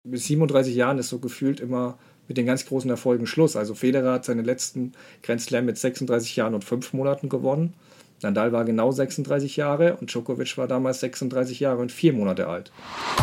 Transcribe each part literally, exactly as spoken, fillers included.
Mit siebenunddreißig Jahren ist so gefühlt immer mit den ganz großen Erfolgen Schluss. Also Federer hat seinen letzten Grand Slam mit sechsunddreißig Jahren und fünf Monaten gewonnen. Nadal war genau sechsunddreißig Jahre und Djokovic war damals sechsunddreißig Jahre und vier Monate alt.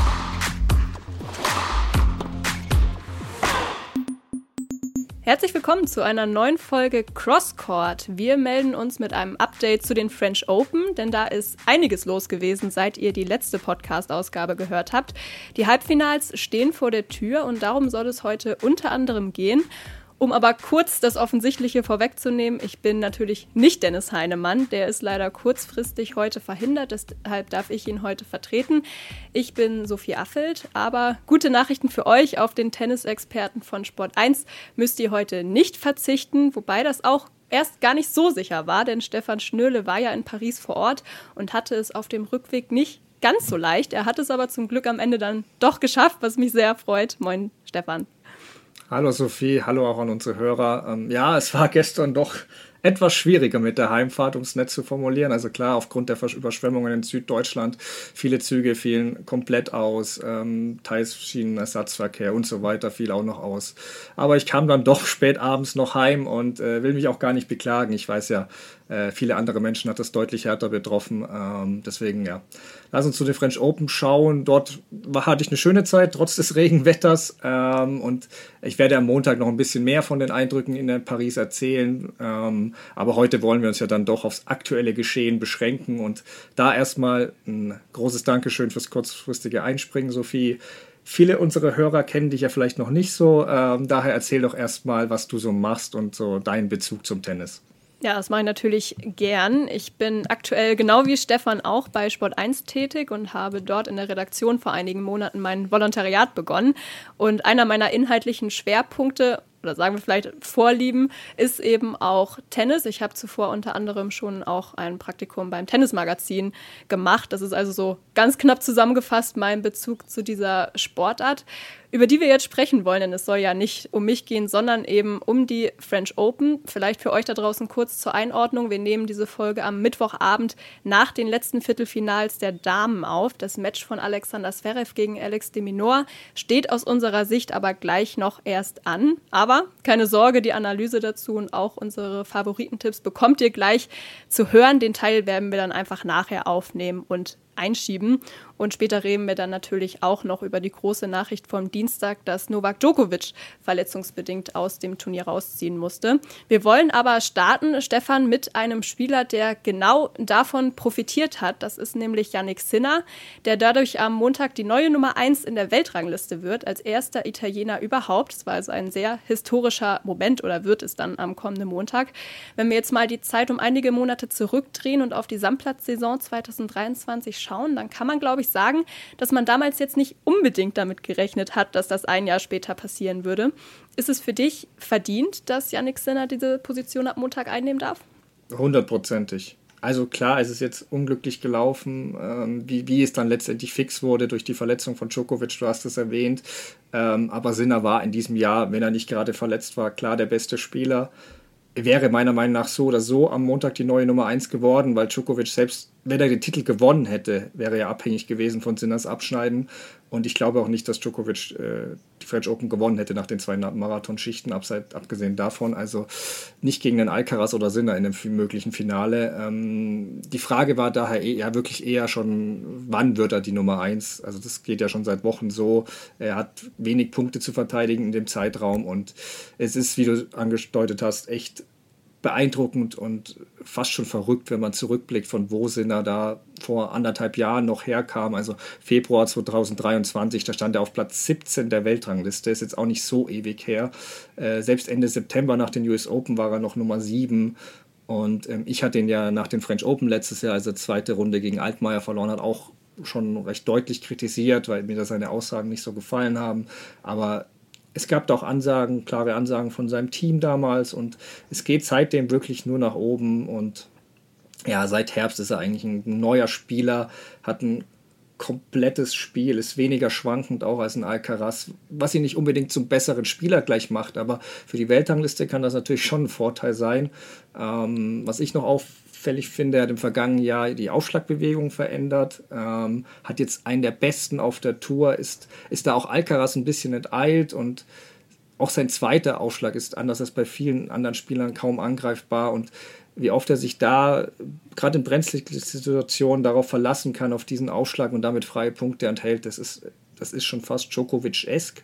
Herzlich willkommen zu einer neuen Folge Crosscourt. Wir melden uns mit einem Update zu den French Open, denn da ist einiges los gewesen, seit ihr die letzte Podcast-Ausgabe gehört habt. Die Halbfinals stehen vor der Tür und darum soll es heute unter anderem gehen. Um aber kurz das Offensichtliche vorwegzunehmen, ich bin natürlich nicht Dennis Heinemann, der ist leider kurzfristig heute verhindert, deshalb darf ich ihn heute vertreten. Ich bin Sophie Affelt, aber gute Nachrichten für euch, auf den Tennisexperten von Sport eins müsst ihr heute nicht verzichten, wobei das auch erst gar nicht so sicher war, denn Stefan Schnürle war ja in Paris vor Ort und hatte es auf dem Rückweg nicht ganz so leicht. Er hat es aber zum Glück am Ende dann doch geschafft, was mich sehr freut. Moin Stefan. Hallo Sophie, hallo auch an unsere Hörer. Ähm, ja, es war gestern doch etwas schwieriger mit der Heimfahrt, um es nett zu formulieren. Also klar, aufgrund der Überschwemmungen in Süddeutschland, viele Züge fielen komplett aus, ähm, teils Schienenersatzverkehr und so weiter fiel auch noch aus. Aber ich kam dann doch spät abends noch heim und äh, will mich auch gar nicht beklagen. Ich weiß ja, äh, viele andere Menschen hat das deutlich härter betroffen. Ähm, deswegen ja, lass uns zu den French Open schauen. Dort war, hatte ich eine schöne Zeit, trotz des Regenwetters. Ähm, und ich werde am Montag noch ein bisschen mehr von den Eindrücken in Paris erzählen. Ähm, aber heute wollen wir uns ja dann doch aufs aktuelle Geschehen beschränken. Und da erstmal ein großes Dankeschön fürs kurzfristige Einspringen, Sophie. Viele unserer Hörer kennen dich ja vielleicht noch nicht so. Ähm, daher erzähl doch erstmal, was du so machst und so deinen Bezug zum Tennis. Ja, das mache ich natürlich gern. Ich bin aktuell genau wie Stefan auch bei Sport eins tätig und habe dort in der Redaktion vor einigen Monaten mein Volontariat begonnen. Und einer meiner inhaltlichen Schwerpunkte, oder sagen wir vielleicht Vorlieben, ist eben auch Tennis. Ich habe zuvor unter anderem schon auch ein Praktikum beim Tennismagazin gemacht. Das ist also so ganz knapp zusammengefasst mein Bezug zu dieser Sportart, über die wir jetzt sprechen wollen, denn es soll ja nicht um mich gehen, sondern eben um die French Open. Vielleicht für euch da draußen kurz zur Einordnung. Wir nehmen diese Folge am Mittwochabend nach den letzten Viertelfinals der Damen auf. Das Match von Alexander Zverev gegen Alex de Minaur steht aus unserer Sicht aber gleich noch erst an. Aber keine Sorge, die Analyse dazu und auch unsere Favoritentipps bekommt ihr gleich zu hören. Den Teil werden wir dann einfach nachher aufnehmen und einschieben. Und später reden wir dann natürlich auch noch über die große Nachricht vom Dienstag, dass Novak Djokovic verletzungsbedingt aus dem Turnier rausziehen musste. Wir wollen aber starten, Stefan, mit einem Spieler, der genau davon profitiert hat. Das ist nämlich Jannik Sinner, der dadurch am Montag die neue Nummer eins in der Weltrangliste wird, als erster Italiener überhaupt. Das war also ein sehr historischer Moment oder wird es dann am kommenden Montag. Wenn wir jetzt mal die Zeit um einige Monate zurückdrehen und auf die Sandplatzsaison zwanzig dreiundzwanzig schauen, dann kann man, glaube ich, sagen, dass man damals jetzt nicht unbedingt damit gerechnet hat, dass das ein Jahr später passieren würde. Ist es für dich verdient, dass Jannik Sinner diese Position ab Montag einnehmen darf? Hundertprozentig. Also klar, es ist jetzt unglücklich gelaufen, ähm, wie, wie es dann letztendlich fix wurde durch die Verletzung von Djokovic, du hast es erwähnt. Ähm, aber Sinner war in diesem Jahr, wenn er nicht gerade verletzt war, klar der beste Spieler. Wäre meiner Meinung nach so oder so am Montag die neue Nummer eins geworden, weil Djokovic selbst, wenn er den Titel gewonnen hätte, wäre er abhängig gewesen von Sinners Abschneiden. Und ich glaube auch nicht, dass Djokovic äh, die French Open gewonnen hätte nach den zwei Marathonschichten, abseit, abgesehen davon. Also nicht gegen den Alcaraz oder Sinner in einem möglichen Finale. Ähm, die Frage war daher ja wirklich eher schon, wann wird er die Nummer eins? Also das geht ja schon seit Wochen so. Er hat wenig Punkte zu verteidigen in dem Zeitraum und es ist, wie du angedeutet hast, echt beeindruckend und fast schon verrückt, wenn man zurückblickt, von wo Sinner da vor anderthalb Jahren noch herkam. Also Februar zwanzig dreiundzwanzig, da stand er auf Platz siebzehn der Weltrangliste, ist jetzt auch nicht so ewig her. Äh, selbst Ende September nach den U S Open war er noch Nummer sieben. Und ähm, ich hatte ihn ja nach den French Open letztes Jahr, als er zweite Runde gegen Altmaier verloren hat, auch schon recht deutlich kritisiert, weil mir da seine Aussagen nicht so gefallen haben. Aber es gab da auch Ansagen, klare Ansagen von seinem Team damals und es geht seitdem wirklich nur nach oben und ja, seit Herbst ist er eigentlich ein neuer Spieler, hat ein komplettes Spiel, ist weniger schwankend auch als ein Alcaraz, was ihn nicht unbedingt zum besseren Spieler gleich macht, aber für die Weltrangliste kann das natürlich schon ein Vorteil sein. Ähm, was ich noch auf auffällig finde, er hat im vergangenen Jahr die Aufschlagbewegung verändert, ähm, hat jetzt einen der Besten auf der Tour, ist, ist da auch Alcaraz ein bisschen enteilt und auch sein zweiter Aufschlag ist anders als bei vielen anderen Spielern kaum angreifbar und wie oft er sich da, gerade in brenzlichen Situationen, darauf verlassen kann, auf diesen Aufschlag und damit freie Punkte enthält, das ist, das ist schon fast Djokovic-esk.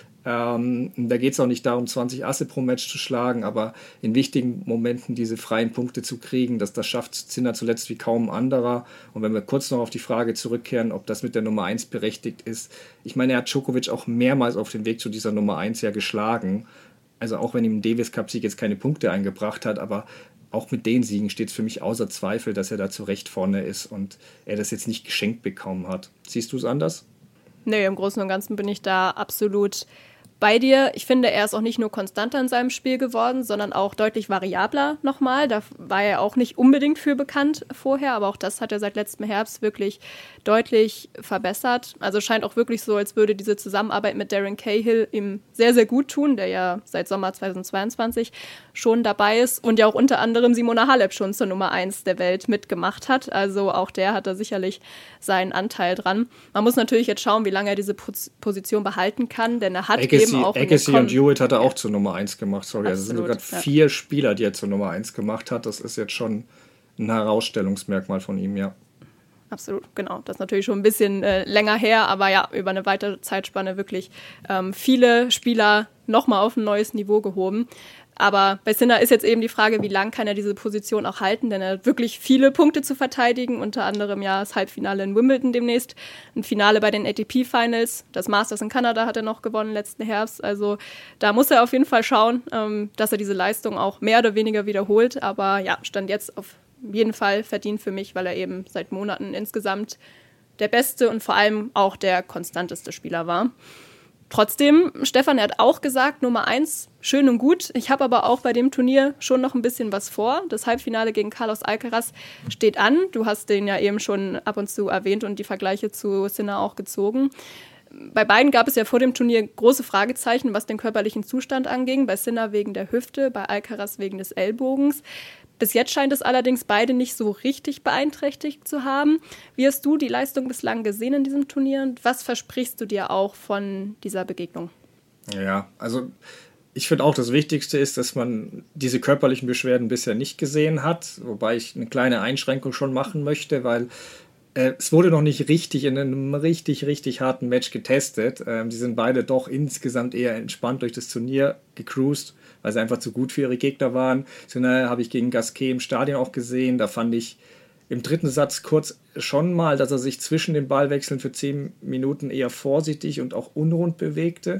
Ähm, da geht es auch nicht darum, zwanzig Asse pro Match zu schlagen, aber in wichtigen Momenten diese freien Punkte zu kriegen, das, das schafft Sinner zuletzt wie kaum ein anderer. Und wenn wir kurz noch auf die Frage zurückkehren, ob das mit der Nummer eins berechtigt ist, ich meine, er hat Djokovic auch mehrmals auf dem Weg zu dieser Nummer eins ja geschlagen. Also auch wenn ihm ein Davis-Cup-Sieg jetzt keine Punkte eingebracht hat, aber auch mit den Siegen steht es für mich außer Zweifel, dass er da zu Recht vorne ist und er das jetzt nicht geschenkt bekommen hat. Siehst du es anders? Nee, im Großen und Ganzen bin ich da absolut bei dir. Ich finde, er ist auch nicht nur konstanter in seinem Spiel geworden, sondern auch deutlich variabler nochmal. Da war er auch nicht unbedingt für bekannt vorher, aber auch das hat er seit letztem Herbst wirklich deutlich verbessert. Also scheint auch wirklich so, als würde diese Zusammenarbeit mit Darren Cahill ihm sehr, sehr gut tun, der ja seit Sommer zweitausendzweiundzwanzig schon dabei ist und ja auch unter anderem Simona Halep schon zur Nummer eins der Welt mitgemacht hat. Also auch der hat da sicherlich seinen Anteil dran. Man muss natürlich jetzt schauen, wie lange er diese Position behalten kann, denn er hat Agassi, eben auch Agassi und Hewitt hat er ja. auch zur Nummer eins gemacht. Sorry, also es sind sogar ja. vier Spieler, die er zur Nummer eins gemacht hat. Das ist jetzt schon ein Herausstellungsmerkmal von ihm, ja. Absolut, genau. Das ist natürlich schon ein bisschen äh, länger her, aber ja, über eine weitere Zeitspanne wirklich ähm, viele Spieler nochmal auf ein neues Niveau gehoben. Aber bei Sinner ist jetzt eben die Frage, wie lang kann er diese Position auch halten, denn er hat wirklich viele Punkte zu verteidigen, unter anderem ja das Halbfinale in Wimbledon demnächst, ein Finale bei den A T P-Finals, das Masters in Kanada hat er noch gewonnen letzten Herbst, also da muss er auf jeden Fall schauen, ähm, dass er diese Leistung auch mehr oder weniger wiederholt, aber ja, stand jetzt auf jeden Fall verdient für mich, weil er eben seit Monaten insgesamt der beste und vor allem auch der konstanteste Spieler war. Trotzdem, Stefan, er hat auch gesagt, Nummer eins, schön und gut. Ich habe aber auch bei dem Turnier schon noch ein bisschen was vor. Das Halbfinale gegen Carlos Alcaraz steht an. Du hast den ja eben schon ab und zu erwähnt und die Vergleiche zu Sinner auch gezogen. Bei beiden gab es ja vor dem Turnier große Fragezeichen, was den körperlichen Zustand anging. Bei Sinner wegen der Hüfte, bei Alcaraz wegen des Ellbogens. Bis jetzt scheint es allerdings beide nicht so richtig beeinträchtigt zu haben. Wie hast du die Leistung bislang gesehen in diesem Turnier und was versprichst du dir auch von dieser Begegnung? Ja, also ich finde auch, das Wichtigste ist, dass man diese körperlichen Beschwerden bisher nicht gesehen hat, wobei ich eine kleine Einschränkung schon machen möchte, weil äh, es wurde noch nicht richtig in einem richtig, richtig harten Match getestet. Ähm, die sind beide doch insgesamt eher entspannt durch das Turnier gecruised, weil sie einfach zu gut für ihre Gegner waren. So, ne, habe ich gegen Gasquet im Stadion auch gesehen. Da fand ich im dritten Satz kurz schon mal, dass er sich zwischen den Ballwechseln für zehn Minuten eher vorsichtig und auch unrund bewegte.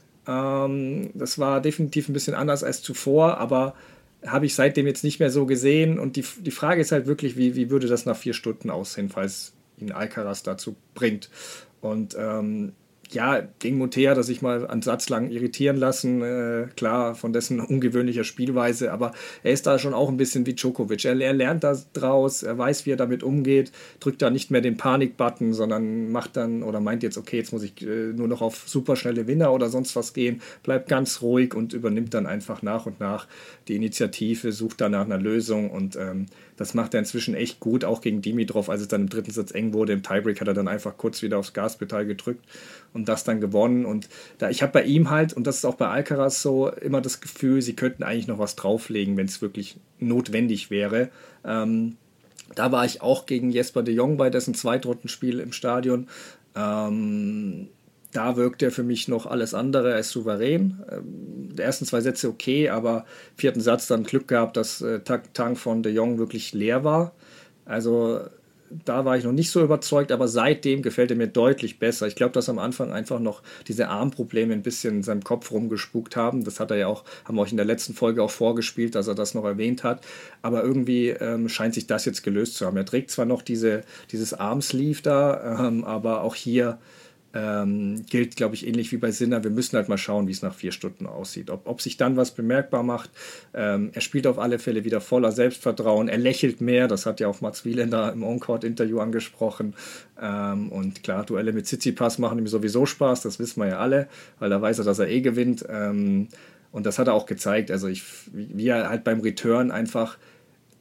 Ähm, das war definitiv ein bisschen anders als zuvor, aber habe ich seitdem jetzt nicht mehr so gesehen. Und die, die Frage ist halt wirklich, wie, wie würde das nach vier Stunden aussehen, falls ihn Alcaraz dazu bringt. Und ähm, ja, gegen Montea hat er sich mal einen Satz lang irritieren lassen, äh, klar, von dessen ungewöhnlicher Spielweise, aber er ist da schon auch ein bisschen wie Djokovic. Er, er lernt da draus, er weiß, wie er damit umgeht, drückt da nicht mehr den Panik-Button, sondern macht dann oder meint jetzt, okay, jetzt muss ich äh, nur noch auf superschnelle Winner oder sonst was gehen, bleibt ganz ruhig und übernimmt dann einfach nach und nach die Initiative, sucht dann nach einer Lösung und ähm, das macht er inzwischen echt gut, auch gegen Dimitrov, als es dann im dritten Satz eng wurde, im Tiebreak hat er dann einfach kurz wieder aufs Gaspedal gedrückt und das dann gewonnen. Und da ich habe bei ihm halt, und das ist auch bei Alcaraz so, immer das Gefühl, sie könnten eigentlich noch was drauflegen, wenn es wirklich notwendig wäre. Ähm, da war ich auch gegen Jesper de Jong bei dessen Zweitrundenspiel im Stadion. Ähm, da wirkt er für mich noch alles andere als souverän. Ähm, die ersten zwei Sätze okay, aber vierten Satz dann Glück gehabt, dass äh, Tank von de Jong wirklich leer war. Also da war ich noch nicht so überzeugt, aber seitdem gefällt er mir deutlich besser. Ich glaube, dass am Anfang einfach noch diese Armprobleme ein bisschen in seinem Kopf rumgespukt haben. Das hat er ja auch, haben wir euch in der letzten Folge auch vorgespielt, dass er das noch erwähnt hat. Aber irgendwie ähm, scheint sich das jetzt gelöst zu haben. Er trägt zwar noch diese, dieses Armsleeve da, ähm, aber auch hier Ähm, gilt, glaube ich, ähnlich wie bei Sinner. Wir müssen halt mal schauen, wie es nach vier Stunden aussieht. Ob, ob sich dann was bemerkbar macht. Ähm, er spielt auf alle Fälle wieder voller Selbstvertrauen. Er lächelt mehr. Das hat ja auch Mats Wielander im On-Court-Interview angesprochen. Ähm, und klar, Duelle mit Tsitsipas machen ihm sowieso Spaß. Das wissen wir ja alle, weil da weiß er, dass er eh gewinnt. Ähm, und das hat er auch gezeigt. Also ich, wie er halt beim Return einfach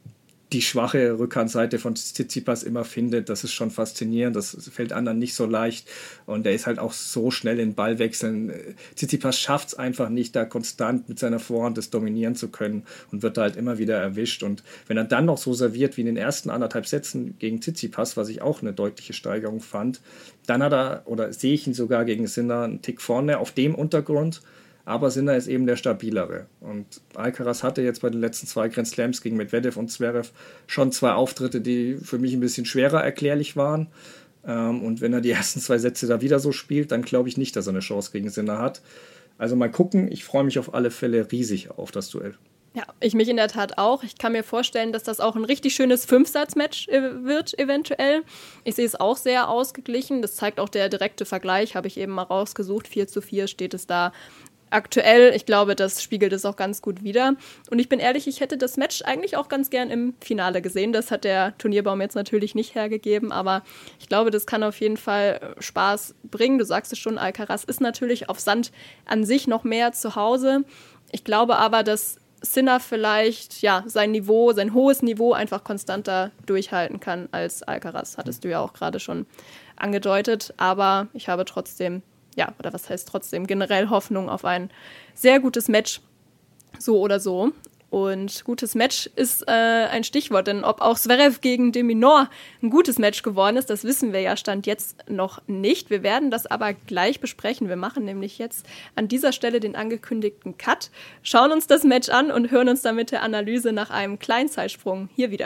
die schwache Rückhandseite von Tsitsipas immer findet. Das ist schon faszinierend. Das fällt anderen nicht so leicht. Und er ist halt auch so schnell in Ballwechseln. Tsitsipas schafft es einfach nicht, da konstant mit seiner Vorhand das dominieren zu können und wird da halt immer wieder erwischt. Und wenn er dann noch so serviert wie in den ersten anderthalb Sätzen gegen Tsitsipas, was ich auch eine deutliche Steigerung fand, dann hat er, oder sehe ich ihn sogar gegen Sinner einen Tick vorne auf dem Untergrund. Aber Sinner ist eben der stabilere. Und Alcaraz hatte jetzt bei den letzten zwei Grand Slams gegen Medvedev und Zverev schon zwei Auftritte, die für mich ein bisschen schwerer erklärlich waren. Und wenn er die ersten zwei Sätze da wieder so spielt, dann glaube ich nicht, dass er eine Chance gegen Sinner hat. Also mal gucken, ich freue mich auf alle Fälle riesig auf das Duell. Ja, ich mich in der Tat auch. Ich kann mir vorstellen, dass das auch ein richtig schönes Fünfsatz-Match wird, eventuell. Ich sehe es auch sehr ausgeglichen. Das zeigt auch der direkte Vergleich, habe ich eben mal rausgesucht. vier zu vier steht es da aktuell. Ich glaube, das spiegelt es auch ganz gut wider. Und ich bin ehrlich, ich hätte das Match eigentlich auch ganz gern im Finale gesehen. Das hat der Turnierbaum jetzt natürlich nicht hergegeben, aber ich glaube, das kann auf jeden Fall Spaß bringen. Du sagst es schon, Alcaraz ist natürlich auf Sand an sich noch mehr zu Hause. Ich glaube aber, dass Sinner vielleicht ja sein Niveau, sein hohes Niveau einfach konstanter durchhalten kann als Alcaraz. Hattest du ja auch gerade schon angedeutet. Aber ich habe trotzdem ja, oder was heißt trotzdem, generell Hoffnung auf ein sehr gutes Match, so oder so. Und gutes Match ist äh, ein Stichwort, denn ob auch Zverev gegen de Minaur ein gutes Match geworden ist, das wissen wir ja Stand jetzt noch nicht. Wir werden das aber gleich besprechen. Wir machen nämlich jetzt an dieser Stelle den angekündigten Cut, schauen uns das Match an und hören uns dann mit der Analyse nach einem kleinen Zeitsprung hier wieder.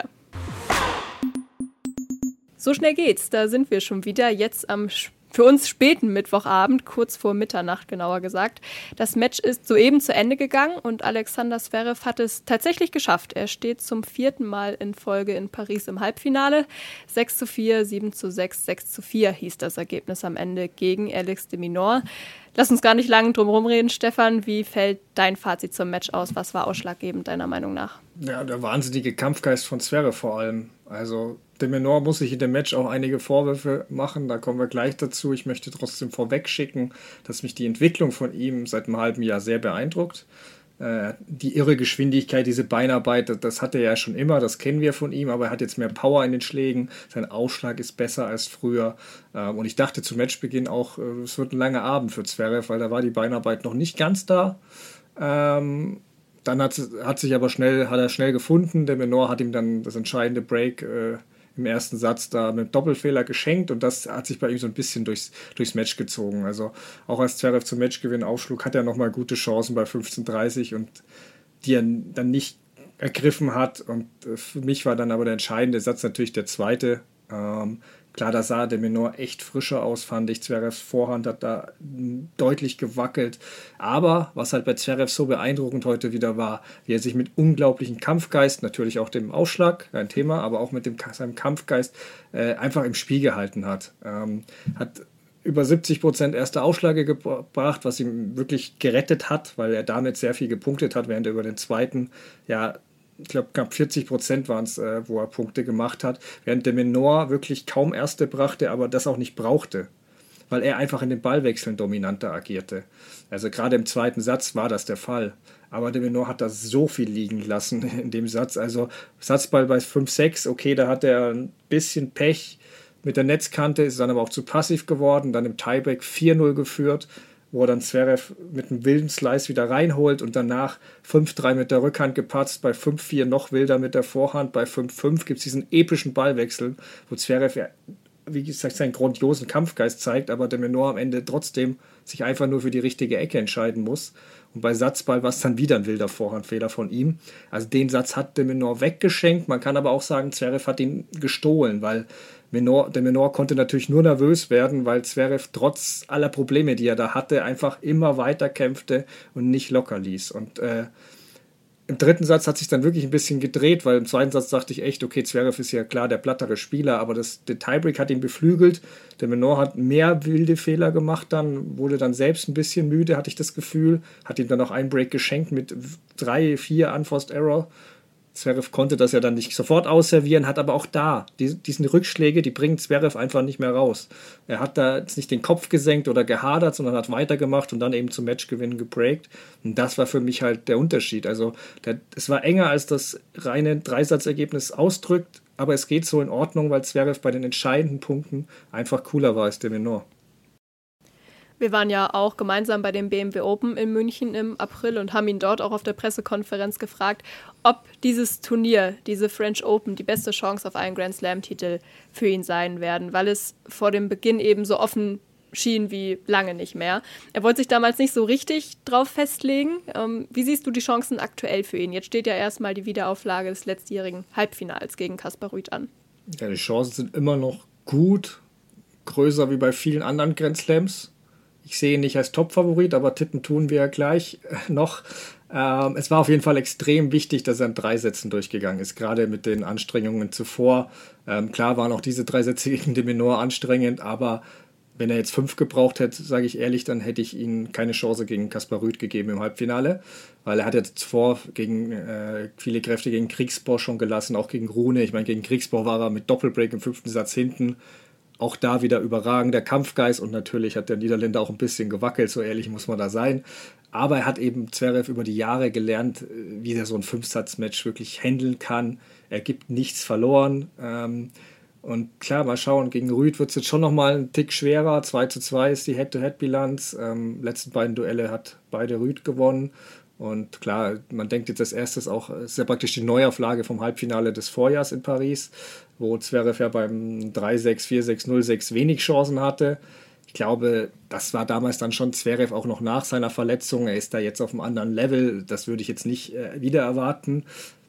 So schnell geht's, da sind wir schon wieder, jetzt am für uns späten Mittwochabend, kurz vor Mitternacht genauer gesagt. Das Match ist soeben zu Ende gegangen und Alexander Zverev hat es tatsächlich geschafft. Er steht zum vierten Mal in Folge in Paris im Halbfinale. sechs zu vier, sieben zu sechs, sechs zu vier hieß das Ergebnis am Ende gegen Alex de Minaur. Lass uns gar nicht lange drum rumreden, Stefan. Wie fällt dein Fazit zum Match aus? Was war ausschlaggebend deiner Meinung nach? Ja, der wahnsinnige Kampfgeist von Zverev vor allem. Also de Minaur muss sich in dem Match auch einige Vorwürfe machen, da kommen wir gleich dazu. Ich möchte trotzdem vorweg schicken, dass mich die Entwicklung von ihm seit einem halben Jahr sehr beeindruckt. Äh, die irre Geschwindigkeit, diese Beinarbeit, das hat er ja schon immer, das kennen wir von ihm, aber er hat jetzt mehr Power in den Schlägen, sein Ausschlag ist besser als früher. Äh, und ich dachte zu Matchbeginn auch, äh, es wird ein langer Abend für Zverev, weil da war die Beinarbeit noch nicht ganz da. Ähm, dann hat, hat sich aber schnell, hat er schnell gefunden. De Minaur hat ihm dann das entscheidende Break äh, im ersten Satz da mit Doppelfehler geschenkt und das hat sich bei ihm so ein bisschen durchs, durchs Match gezogen. Also auch als Zverev zum Matchgewinn aufschlug, hat er nochmal gute Chancen bei fünfzehn dreißig und die er dann nicht ergriffen hat. Und für mich war dann aber der entscheidende Satz natürlich der zweite. Ähm, klar, da sah de Minaur echt frischer aus, fand ich. Zverevs Vorhand hat da deutlich gewackelt. Aber was halt bei Zverev so beeindruckend heute wieder war, wie er sich mit unglaublichem Kampfgeist, natürlich auch dem Ausschlag, kein Thema, aber auch mit dem, seinem Kampfgeist äh, einfach im Spiel gehalten hat. Ähm, hat über siebzig Prozent erste Ausschläge gebracht, was ihm wirklich gerettet hat, weil er damit sehr viel gepunktet hat, während er über den zweiten, ja, ich glaube, knapp vierzig Prozent waren es, äh, wo er Punkte gemacht hat, während de Minaur wirklich kaum Erste brachte, aber das auch nicht brauchte, weil er einfach in den Ballwechseln dominanter agierte. Also gerade im zweiten Satz war das der Fall, aber de Minaur hat da so viel liegen lassen in dem Satz. Also Satzball bei fünf sechs, okay, da hat er ein bisschen Pech mit der Netzkante, ist dann aber auch zu passiv geworden, dann im Tiebreak vier null geführt, wo er dann Zverev mit einem wilden Slice wieder reinholt und danach fünf drei mit der Rückhand gepatzt, bei fünf vier noch wilder mit der Vorhand, bei fünf fünf gibt es diesen epischen Ballwechsel, wo Zverev, ja, wie gesagt, seinen grandiosen Kampfgeist zeigt, aber de Minaur am Ende trotzdem sich einfach nur für die richtige Ecke entscheiden muss. Und bei Satzball war es dann wieder ein wilder Vorhandfehler von ihm. Also den Satz hat de Minaur weggeschenkt, man kann aber auch sagen, Zverev hat ihn gestohlen, weil Minaur, der Minaur konnte natürlich nur nervös werden, weil Zverev trotz aller Probleme, die er da hatte, einfach immer weiter kämpfte und nicht locker ließ. Und äh, im dritten Satz hat sich dann wirklich ein bisschen gedreht, weil im zweiten Satz dachte ich echt, okay, Zverev ist ja klar der plattere Spieler, aber das, der Tiebreak hat ihn beflügelt. Der Minaur hat mehr wilde Fehler gemacht dann, wurde dann selbst ein bisschen müde, hatte ich das Gefühl, hat ihm dann auch einen Break geschenkt mit drei, vier Unforced Error. Zverev konnte das ja dann nicht sofort ausservieren, hat aber auch da, die, diese Rückschläge, die bringen Zverev einfach nicht mehr raus. Er hat da jetzt nicht den Kopf gesenkt oder gehadert, sondern hat weitergemacht und dann eben zum Matchgewinn gebreakt. Und das war für mich halt der Unterschied. Also der, es war enger, als das reine Dreisatzergebnis ausdrückt, aber es geht so in Ordnung, weil Zverev bei den entscheidenden Punkten einfach cooler war als de Minaur. Wir waren ja auch gemeinsam bei dem B M W Open in München im April und haben ihn dort auch auf der Pressekonferenz gefragt, ob dieses Turnier, diese French Open, die beste Chance auf einen Grand Slam-Titel für ihn sein werden, weil es vor dem Beginn eben so offen schien wie lange nicht mehr. Er wollte sich damals nicht so richtig drauf festlegen. Ähm, wie siehst du die Chancen aktuell für ihn? Jetzt steht ja erstmal die Wiederauflage des letztjährigen Halbfinals gegen Kaspar Ruud an. Ja, die Chancen sind immer noch gut, größer wie bei vielen anderen Grand Slams. Ich sehe ihn nicht als Top-Favorit, aber tippen tun wir ja gleich noch. Ähm, es war auf jeden Fall extrem wichtig, dass er in drei Sätzen durchgegangen ist, gerade mit den Anstrengungen zuvor. Ähm, klar waren auch diese drei Sätze gegen de Minaur anstrengend, aber wenn er jetzt fünf gebraucht hätte, sage ich ehrlich, dann hätte ich ihm keine Chance gegen Kaspar Ruud gegeben im Halbfinale, weil er hat ja zuvor gegen äh, viele Kräfte gegen Griekspoor schon gelassen, auch gegen Rune. Ich meine, gegen Griekspoor war er mit Doppelbreak im fünften Satz hinten. Auch da wieder überragender Kampfgeist und natürlich hat der Niederländer auch ein bisschen gewackelt, so ehrlich muss man da sein. Aber er hat eben Zverev über die Jahre gelernt, wie er so ein Fünfsatz-Match wirklich handeln kann. Er gibt nichts verloren. Und klar, mal schauen, gegen Ruud wird es jetzt schon nochmal ein Tick schwerer. zwei zu zwei ist die Head-to-Head-Bilanz. Ähm, letzten beiden Duelle hat beide Ruud gewonnen. Und klar, man denkt jetzt als erstes auch, es ist ja praktisch die Neuauflage vom Halbfinale des Vorjahrs in Paris, wo Zverev ja beim drei sechs, vier sechs, null sechs wenig Chancen hatte. Ich glaube, das war damals dann schon Zverev auch noch nach seiner Verletzung. Er ist da jetzt auf einem anderen Level. Das würde ich jetzt nicht äh, wieder erwarten.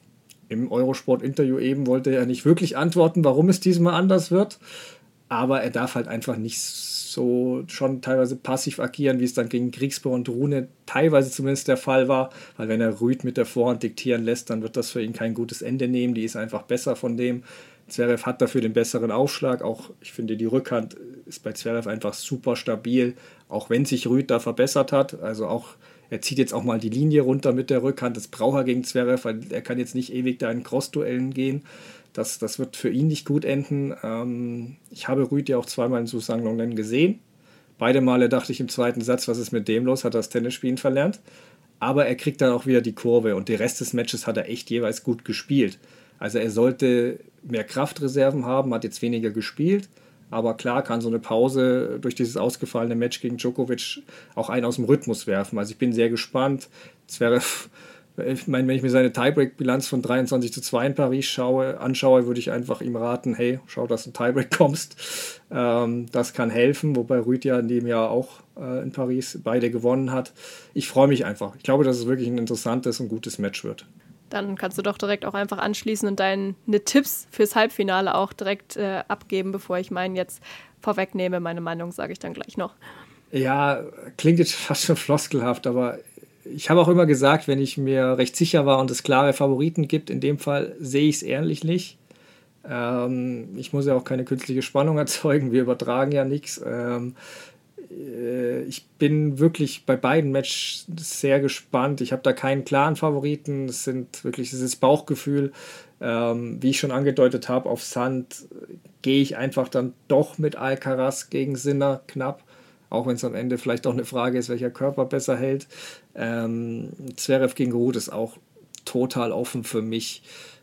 Im Eurosport-Interview eben wollte er nicht wirklich antworten, warum es diesmal anders wird. Aber er darf halt einfach nicht so schon teilweise passiv agieren, wie es dann gegen Griekspoor und Rune teilweise zumindest der Fall war. Weil wenn er Ruud mit der Vorhand diktieren lässt, dann wird das für ihn kein gutes Ende nehmen. Die ist einfach besser von dem. Zverev hat dafür den besseren Aufschlag. Auch ich finde, die Rückhand ist bei Zverev einfach super stabil. Auch wenn sich Ruud da verbessert hat. Also auch er zieht jetzt auch mal die Linie runter mit der Rückhand. Das braucht er gegen Zverev, weil er kann jetzt nicht ewig da in Cross-Duellen gehen. Das, das wird für ihn nicht gut enden. Ähm, ich habe Ruud ja auch zweimal in Susan-Longlen gesehen. Beide Male dachte ich im zweiten Satz, was ist mit dem los? Hat er das Tennisspielen verlernt? Aber er kriegt dann auch wieder die Kurve und den Rest des Matches hat er echt jeweils gut gespielt. Also er sollte mehr Kraftreserven haben, hat jetzt weniger gespielt. Aber klar kann so eine Pause durch dieses ausgefallene Match gegen Djokovic auch einen aus dem Rhythmus werfen. Also ich bin sehr gespannt. Zverev, ich meine, wenn ich mir seine Tiebreak-Bilanz von dreiundzwanzig zu zwei in Paris schaue, anschaue, würde ich einfach ihm raten, hey, schau, dass du in Tiebreak kommst. Ähm, das kann helfen, wobei Ruud ja in dem Jahr auch äh, in Paris beide gewonnen hat. Ich freue mich einfach. Ich glaube, dass es wirklich ein interessantes und gutes Match wird. Dann kannst du doch direkt auch einfach anschließen und deine Tipps fürs Halbfinale auch direkt äh, abgeben, bevor ich meinen jetzt vorwegnehme. Meine Meinung sage ich dann gleich noch. Ja, klingt jetzt fast schon floskelhaft, aber ich habe auch immer gesagt, wenn ich mir recht sicher war und es klare Favoriten gibt, in dem Fall sehe ich es ehrlich nicht. Ähm, ich muss ja auch keine künstliche Spannung erzeugen, wir übertragen ja nichts. Ähm, Ich bin wirklich bei beiden Matches sehr gespannt. Ich habe da keinen klaren Favoriten. Es sind wirklich dieses Bauchgefühl. Ähm, wie ich schon angedeutet habe, auf Sand gehe ich einfach dann doch mit Alcaraz gegen Sinner knapp. Auch wenn es am Ende vielleicht auch eine Frage ist, welcher Körper besser hält. Ähm, Zverev gegen Ruud ist auch total offen für mich.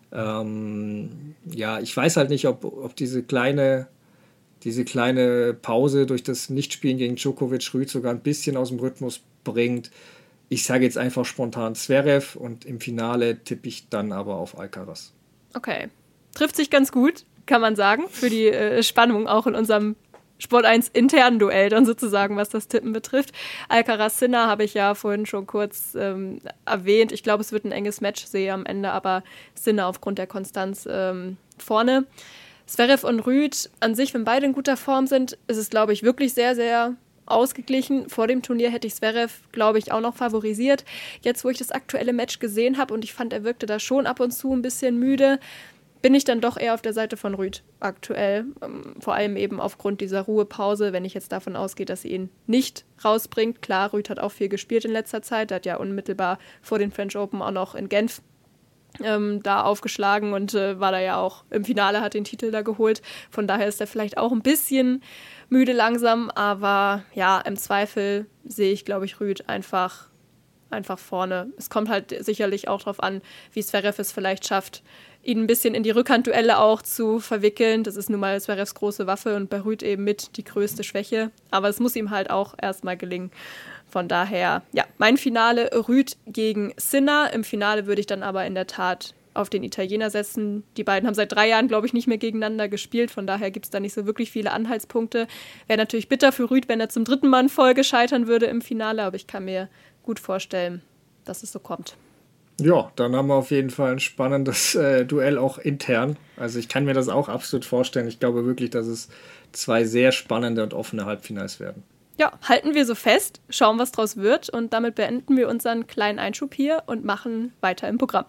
Ähm, ja, ich weiß halt nicht, ob, ob diese kleine... diese kleine Pause durch das Nichtspielen gegen Djokovic Ruud sogar ein bisschen aus dem Rhythmus bringt. Ich sage jetzt einfach spontan Zverev und im Finale tippe ich dann aber auf Alcaraz. Okay, trifft sich ganz gut, kann man sagen, für die äh, Spannung auch in unserem Sport eins internen Duell dann sozusagen, was das Tippen betrifft. Alcaraz-Sinner habe ich ja vorhin schon kurz ähm, erwähnt. Ich glaube, es wird ein enges Match, sehe am Ende aber Sinner aufgrund der Konstanz ähm, vorne. Zverev und Ruud an sich, wenn beide in guter Form sind, ist es, glaube ich, wirklich sehr, sehr ausgeglichen. Vor dem Turnier hätte ich Zverev, glaube ich, auch noch favorisiert. Jetzt, wo ich das aktuelle Match gesehen habe und ich fand, er wirkte da schon ab und zu ein bisschen müde, bin ich dann doch eher auf der Seite von Ruud aktuell. Vor allem eben aufgrund dieser Ruhepause, wenn ich jetzt davon ausgehe, dass sie ihn nicht rausbringt. Klar, Ruud hat auch viel gespielt in letzter Zeit. Er hat ja unmittelbar vor den French Open auch noch in Genf ähm, da aufgeschlagen und äh, war da ja auch im Finale, hat den Titel da geholt. Von daher ist er vielleicht auch ein bisschen müde langsam, aber ja, im Zweifel sehe ich, glaube ich, Ruud einfach, einfach vorne. Es kommt halt sicherlich auch darauf an, wie Zverev es vielleicht schafft, ihn ein bisschen in die Rückhandduelle auch zu verwickeln. Das ist nun mal Zverevs große Waffe und bei Ruud eben mit die größte Schwäche. Aber es muss ihm halt auch erstmal gelingen. Von daher, ja, mein Finale Ruud gegen Sinner. Im Finale würde ich dann aber in der Tat auf den Italiener setzen. Die beiden haben seit drei Jahren, glaube ich, nicht mehr gegeneinander gespielt. Von daher gibt es da nicht so wirklich viele Anhaltspunkte. Wäre natürlich bitter für Ruud, wenn er zum dritten Mal in Folge scheitern würde im Finale. Aber ich kann mir gut vorstellen, dass es so kommt. Ja, dann haben wir auf jeden Fall ein spannendes äh, Duell auch intern. Also ich kann mir das auch absolut vorstellen. Ich glaube wirklich, dass es zwei sehr spannende und offene Halbfinals werden. Ja, halten wir so fest, schauen, was draus wird und damit beenden wir unseren kleinen Einschub hier und machen weiter im Programm.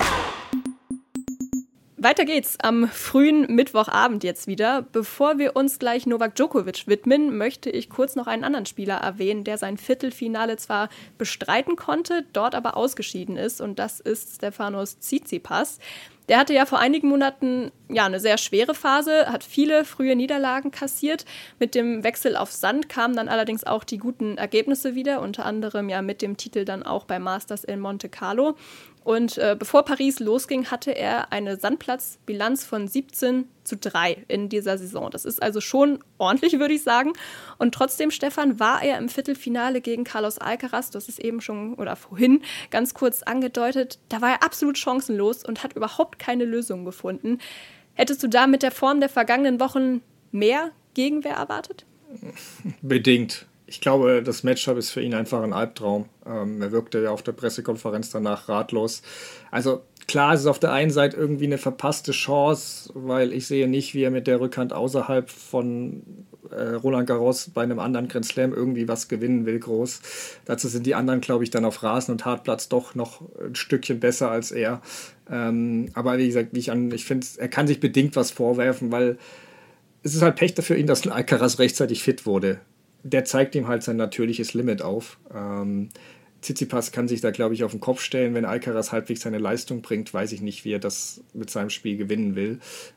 Weiter geht's am frühen Mittwochabend jetzt wieder. Bevor wir uns gleich Novak Djokovic widmen, möchte ich kurz noch einen anderen Spieler erwähnen, der sein Viertelfinale zwar bestreiten konnte, dort aber ausgeschieden ist, und das ist Stefanos Tsitsipas. Der hatte ja vor einigen Monaten ja eine sehr schwere Phase, hat viele frühe Niederlagen kassiert. Mit dem Wechsel auf Sand kamen dann allerdings auch die guten Ergebnisse wieder, unter anderem ja mit dem Titel dann auch beim Masters in Monte Carlo. Und äh, bevor Paris losging, hatte er eine Sandplatzbilanz von siebzehn zu drei in dieser Saison. Das ist also schon ordentlich, würde ich sagen. Und trotzdem, Stefan, war er im Viertelfinale gegen Carlos Alcaraz, das ist eben schon oder vorhin ganz kurz angedeutet, da war er absolut chancenlos und hat überhaupt keine Lösung gefunden. Hättest du da mit der Form der vergangenen Wochen mehr Gegenwehr erwartet? Bedingt. Ich glaube, das Matchup ist für ihn einfach ein Albtraum. Ähm, er wirkte ja auf der Pressekonferenz danach ratlos. Also klar, es ist auf der einen Seite irgendwie eine verpasste Chance, weil ich sehe nicht, wie er mit der Rückhand außerhalb von äh, Roland Garros bei einem anderen Grand Slam irgendwie was gewinnen will, groß. Dazu sind die anderen, glaube ich, dann auf Rasen und Hartplatz doch noch ein Stückchen besser als er. Ähm, aber wie gesagt, wie ich, an, ich finde, er kann sich bedingt was vorwerfen, weil es ist halt Pech für ihn, dass ein Alcaraz rechtzeitig fit wurde. Der zeigt ihm halt sein natürliches Limit auf. Ähm, Tsitsipas kann sich da, glaube ich, auf den Kopf stellen. Wenn Alcaraz halbwegs seine Leistung bringt, weiß ich nicht, wie er das mit seinem Spiel gewinnen will.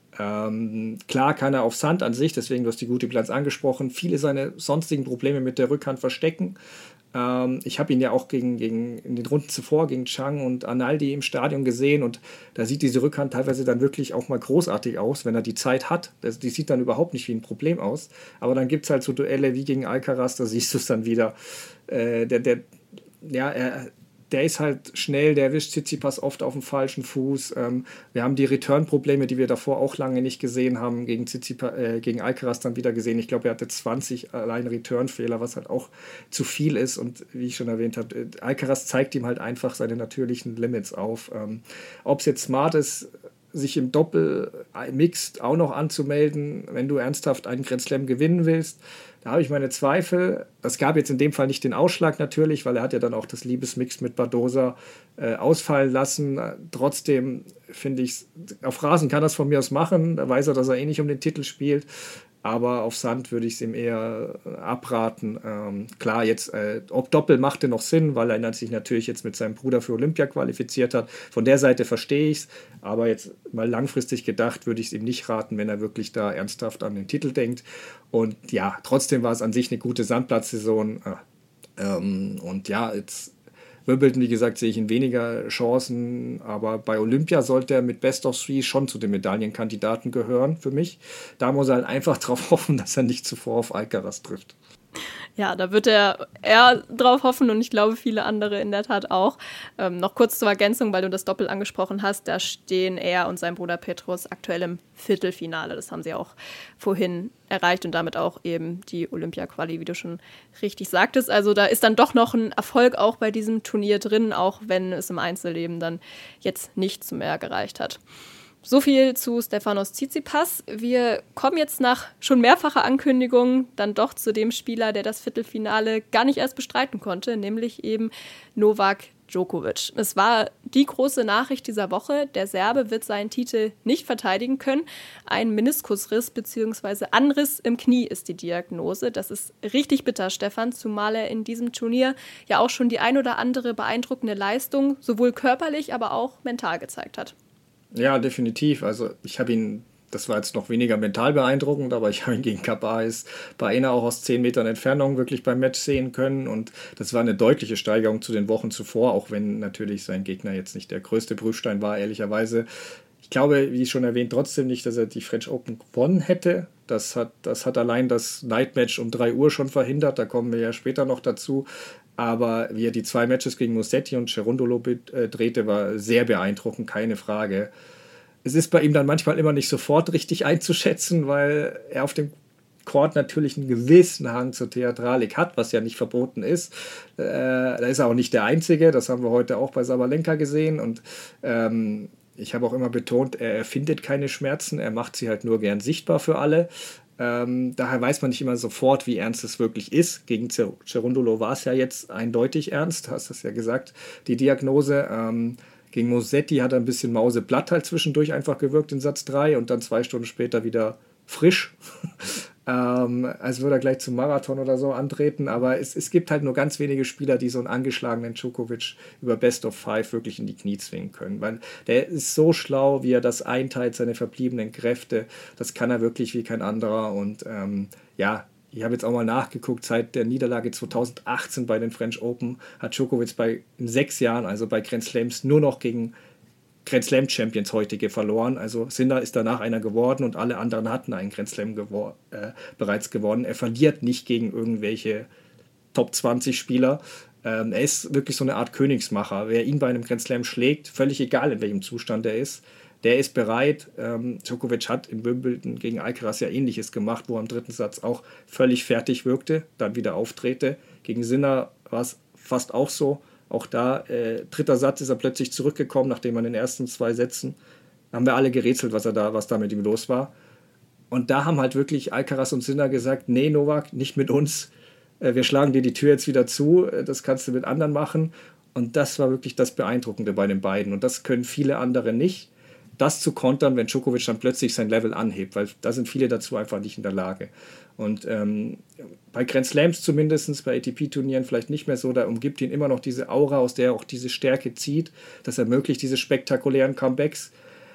Ähm, klar kann er auf Sand an sich, deswegen du hast die gute Bilanz angesprochen, viele seine sonstigen Probleme mit der Rückhand verstecken. Ähm, ich habe ihn ja auch gegen, gegen, in den Runden zuvor gegen Chang und Arnaldi im Stadion gesehen und da sieht diese Rückhand teilweise dann wirklich auch mal großartig aus, wenn er die Zeit hat. Das, die sieht dann überhaupt nicht wie ein Problem aus. Aber dann gibt es halt so Duelle wie gegen Alcaraz, da siehst du es dann wieder. Äh, der, der, ja, er, der ist halt schnell, der erwischt Tsitsipas oft auf dem falschen Fuß. Ähm, wir haben die Return-Probleme, die wir davor auch lange nicht gesehen haben, gegen, Tsitsipas, äh, gegen Alcaraz dann wieder gesehen. Ich glaube, er hatte zwanzig allein Return-Fehler, was halt auch zu viel ist. Und wie ich schon erwähnt habe, Alcaraz zeigt ihm halt einfach seine natürlichen Limits auf. Ähm, ob es jetzt smart ist, sich im Doppel Mixed auch noch anzumelden, wenn du ernsthaft einen Grand Slam gewinnen willst, da habe ich meine Zweifel. Das gab jetzt in dem Fall nicht den Ausschlag natürlich, weil er hat ja dann auch das Liebesmix mit Badosa äh, ausfallen lassen. Trotzdem finde ich, auf Rasen kann er es von mir aus machen, da weiß er, dass er eh nicht um den Titel spielt. Aber auf Sand würde ich es ihm eher abraten. Ähm, klar, jetzt, äh, ob Doppel machte noch Sinn, weil er sich natürlich jetzt mit seinem Bruder für Olympia qualifiziert hat. Von der Seite verstehe ich es. Aber jetzt mal langfristig gedacht, würde ich es ihm nicht raten, wenn er wirklich da ernsthaft an den Titel denkt. Und ja, trotzdem war es an sich eine gute Sandplatzsaison. Ähm, und ja, jetzt Wimbledon, wie gesagt, sehe ich in weniger Chancen, aber bei Olympia sollte er mit Best of Three schon zu den Medaillenkandidaten gehören für mich. Da muss er halt einfach drauf hoffen, dass er nicht zuvor auf Alcaraz trifft. Ja, da wird er eher drauf hoffen und ich glaube viele andere in der Tat auch. Ähm, noch kurz zur Ergänzung, weil du das Doppel angesprochen hast, da stehen er und sein Bruder Petros aktuell im Viertelfinale. Das haben sie auch vorhin erreicht und damit auch eben die Olympia-Quali, wie du schon richtig sagtest. Also da ist dann doch noch ein Erfolg auch bei diesem Turnier drin, auch wenn es im Einzelleben dann jetzt nicht zum mehr gereicht hat. So viel zu Stefanos Tsitsipas. Wir kommen jetzt nach schon mehrfacher Ankündigung dann doch zu dem Spieler, der das Viertelfinale gar nicht erst bestreiten konnte, nämlich eben Novak Djokovic. Es war die große Nachricht dieser Woche. Der Serbe wird seinen Titel nicht verteidigen können. Ein Meniskusriss bzw. Anriss im Knie ist die Diagnose. Das ist richtig bitter, Stefan, zumal er in diesem Turnier ja auch schon die ein oder andere beeindruckende Leistung sowohl körperlich, aber auch mental gezeigt hat. Ja, definitiv. Also ich habe ihn, das war jetzt noch weniger mental beeindruckend, aber ich habe ihn gegen Kapais Baena auch aus zehn Metern Entfernung wirklich beim Match sehen können und das war eine deutliche Steigerung zu den Wochen zuvor, auch wenn natürlich sein Gegner jetzt nicht der größte Prüfstein war, ehrlicherweise. Ich glaube, wie schon erwähnt, trotzdem nicht, dass er die French Open gewonnen hätte. Das hat, das hat allein das Nightmatch um drei Uhr schon verhindert, da kommen wir ja später noch dazu. Aber wie er die zwei Matches gegen Musetti und Cerundolo äh, drehte, war sehr beeindruckend, keine Frage. Es ist bei ihm dann manchmal immer nicht sofort richtig einzuschätzen, weil er auf dem Court natürlich einen gewissen Hang zur Theatralik hat, was ja nicht verboten ist. Äh, da ist er auch nicht der Einzige, das haben wir heute auch bei Sabalenka gesehen. Und ähm, ich habe auch immer betont, er erfindet keine Schmerzen, er macht sie halt nur gern sichtbar für alle. Ähm, daher weiß man nicht immer sofort, wie ernst es wirklich ist. Gegen Cerundolo war es ja jetzt eindeutig ernst, du hast das ja gesagt, die Diagnose. Ähm, Gegen Musetti hat er ein bisschen Mauseblatt halt zwischendurch einfach gewirkt in Satz drei und dann zwei Stunden später wieder frisch. ähm, als würde er gleich zum Marathon oder so antreten. Aber es, es gibt halt nur ganz wenige Spieler, die so einen angeschlagenen Djokovic über Best of Five wirklich in die Knie zwingen können. Weil der ist so schlau, wie er das einteilt, seine verbliebenen Kräfte. Das kann er wirklich wie kein anderer. Und ähm, ja, ich habe jetzt auch mal nachgeguckt, seit der Niederlage zweitausendachtzehn bei den French Open hat Djokovic bei, in sechs Jahren, also bei Grand Slams, nur noch gegen Grand Slam Champions heutige verloren. Also Sinner ist danach einer geworden und alle anderen hatten einen Grand Slam gewor- äh, bereits gewonnen. Er verliert nicht gegen irgendwelche Top zwanzig Spieler. Ähm, er ist wirklich so eine Art Königsmacher. Wer ihn bei einem Grand Slam schlägt, völlig egal in welchem Zustand er ist, der ist bereit. Ähm, Djokovic hat in Wimbledon gegen Alcaraz ja Ähnliches gemacht, wo er im dritten Satz auch völlig fertig wirkte, dann wieder auftrete. Gegen Sinner war es fast auch so. Auch da, äh, dritter Satz, ist er plötzlich zurückgekommen, nachdem er in den ersten zwei Sätzen, haben wir alle gerätselt, was, er da, was da mit ihm los war. Und da haben halt wirklich Alcaraz und Sinner gesagt, nee Novak, nicht mit uns. Äh, wir schlagen dir die Tür jetzt wieder zu, äh, das kannst du mit anderen machen. Und das war wirklich das Beeindruckende bei den beiden. Und das können viele andere nicht. Das zu kontern, wenn Djokovic dann plötzlich sein Level anhebt, weil da sind viele dazu einfach nicht in der Lage. Und ähm, bei Grand Slams zumindest, bei A T P-Turnieren vielleicht nicht mehr so, da umgibt ihn immer noch diese Aura, aus der er auch diese Stärke zieht. Das ermöglicht diese spektakulären Comebacks.